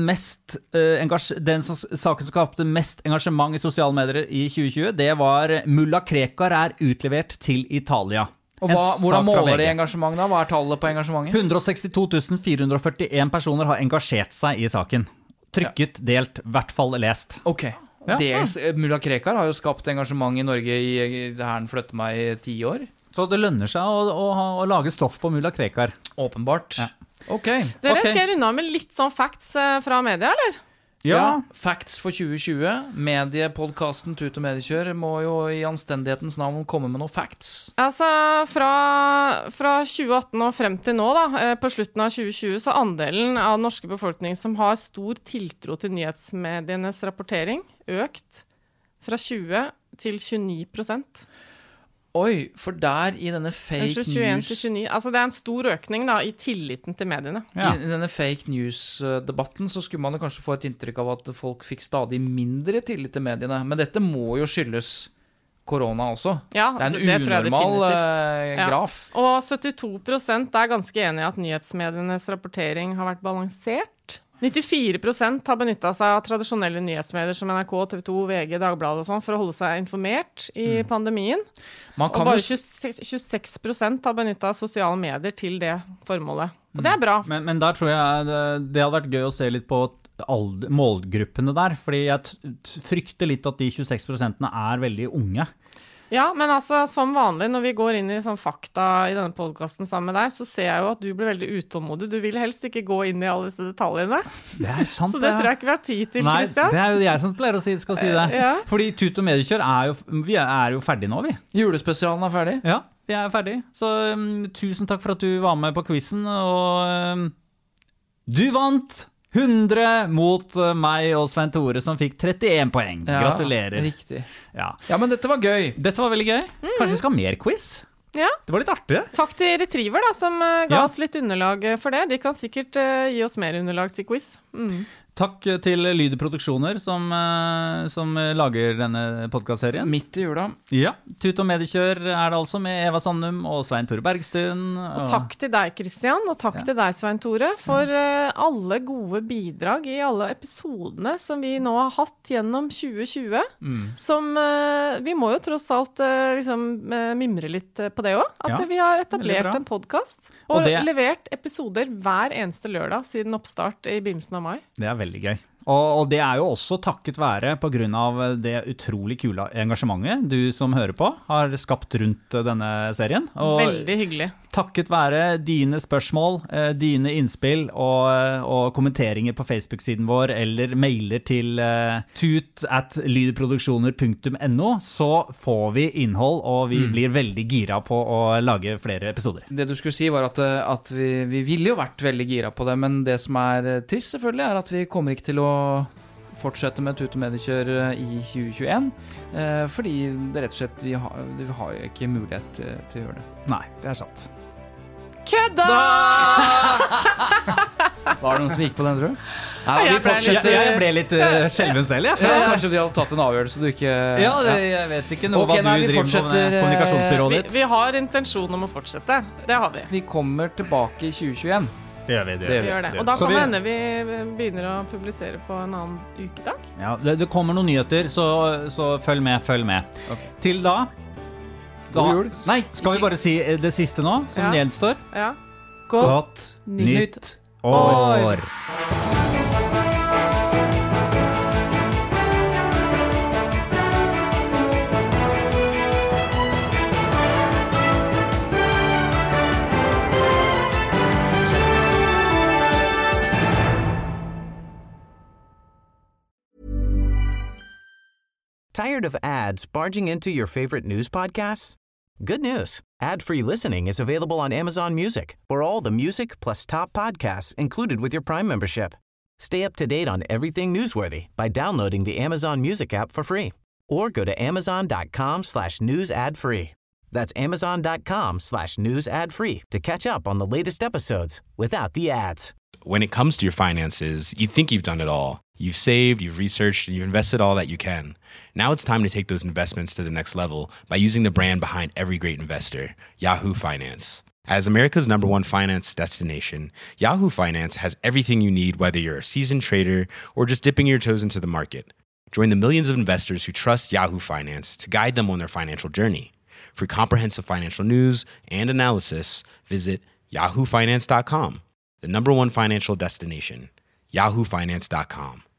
saken som skapte mest engasjement i sosiale medier i 2020. Det var Mulla Krekar er utlevert til Italia.
Og hvordan måler de engasjement da? Hva er tallet på engasjementet?
162 441 personer har engasjert seg i saken. Trykket, delt, i hvert fall lest.
Ok.
Ja.
Mulla Krekar har jo skapt engasjement i Norge i det her den flytter meg i 10 år.
Så det lønner seg å lage stoff på Mulla Krekar.
Åpenbart.
Ja.
Ok.
Dere, skal jeg runde av med litt sånn facts fra media, eller?
Ja, facts for 2020. Mediepodcasten Tut og Mediekjør må jo i anstendighetens navn komme med noen facts.
Altså, fra 2018 og frem til nå da, på slutten av 2020, så andelen av den norske befolkning som har stor tiltro til nyhetsmedienes rapportering, økt fra 20 til 29%.
Oi, for der i denne fake
21 til
news...
29. Altså, det er en stor økning da, i tilliten til mediene.
Ja.
I denne fake news-debatten så skulle man jo kanskje få et inntrykk av at folk fikk stadig mindre tillit til mediene. Men dette må jo skyldes korona også.
Ja,
det er
det
en
tror jeg
unormal
definitivt.
graf.
Ja. Og 72% er ganske enige i at nyhetsmedienes rapportering har vært balansert. 94% har benyttet seg av tradisjonelle nyhetsmedier som NRK, TV 2, VG, Dagbladet og sånn for å holde seg informert i pandemien. Og bare 26% har benyttet av sosiale medier til det formålet. Og det er bra.
Men der tror jeg det hadde vært gøy å se litt på målgruppene der, fordi jeg frykter litt at de 26% er veldig unge.
Ja, men altså, som vanlig, når vi går inn i sånn fakta i denne podcasten sammen med deg, så ser jeg jo at du blir veldig utålmodig. Du vil helst ikke gå inn i alle disse detaljene.
Det er sant,
så det tror jeg ikke vi har tid til, Christian.
Nei, det er jo jeg som pleier å skal si det.
Ja.
Fordi Tut og Mediekjør vi er jo ferdig nå, vi.
Julespesialen er ferdig?
Ja, vi er ferdig. Så tusen takk for at du var med på quizen, og du vant 100 mot meg og Svein Tore, som fikk 31 poeng. Gratulerer.
Riktig.
Ja,
men dette var gøy.
Dette var veldig gøy. Kanskje vi skal ha mer quiz?
Ja.
Det var litt artig.
Takk til Retriever da, som ga oss litt underlag for det. De kan sikkert gi oss mer underlag til quiz.
Takk til Lyder Produksjoner som lager denne podcastserien.
Midt i jula.
Ja, Tut og Mediekjør er det altså med Eva Sandum og Svein Tore Bergstuen.
Og takk til deg, Christian, og takk til deg, Svein Tore, for alle gode bidrag i alle episodene som vi nå har hatt gjennom 2020. Som vi må jo tross alt liksom mimre litt på det også, at vi har etablert en podcast og levert episoder hver eneste lørdag siden oppstart i begynnelsen av mai.
Det er veldig gøy. Og det er jo også takket være på grunn av det utrolig kule engasjementet du som hører på har skapt rundt denne serien. Og
veldig hyggelig.
Takket være dine spørsmål, dine innspill og kommenteringer på Facebook-siden vår eller mailer til tut@lydproduksjoner.no, så får vi innhold, og vi blir veldig gira på å lage flere episoder.
Det du skulle si var at vi ville jo vært veldig gira på det, men det som er trist selvfølgelig er at vi kommer ikke til å fortsette med Tut og Mediekjør i 2021, fordi det rett og slett vi har ikke mulighet til å gjøre det.
Nei, det er sant.
Kødda!
Var det noen som gikk på den, tror du? Nei,
Jeg
vi
ble
fortsetter.
Jeg ble litt skjelven selv, jeg.
Ja, kanskje vi hadde tatt en avgjørelse du ikke...
Ja, jeg vet ikke noe
Ok,
hva du
nei, vi
driver
fortsetter,
med kommunikasjonsbyrået ditt.
Vi har intensjon om å fortsette. Det har vi.
Vi kommer tilbake i 2021.
Det gjør vi.
Det
Vi gjør det. Og da
Så
kan
vi-
det hende vi begynner å publisere på en annen ukedag.
Ja, det kommer noen nyheter, så følg med.
Ok.
Til da
God jul. Nei,
skal vi
ikke-
bare si det siste nå, som
Ja.
gjenstår?
Ja.
Godt
nytt
år.
Tired of ads barging into your favorite news podcasts? Good news. Ad-free listening is available on Amazon Music for all the music plus top podcasts included with your Prime membership. Stay up to date on everything newsworthy by downloading the Amazon Music app for free or go to amazon.com/news ad free. That's amazon.com/news ad free to catch up on the latest episodes without the ads.
When it comes to your finances, you think you've done it all. You've saved, you've researched, and you've invested all that you can. Now it's time to take those investments to the next level by using the brand behind every great investor, Yahoo Finance. As America's #1 finance destination, Yahoo Finance has everything you need, whether you're a seasoned trader or just dipping your toes into the market. Join the millions of investors who trust Yahoo Finance to guide them on their financial journey. For comprehensive financial news and analysis, visit yahoofinance.com, the #1 financial destination, yahoofinance.com.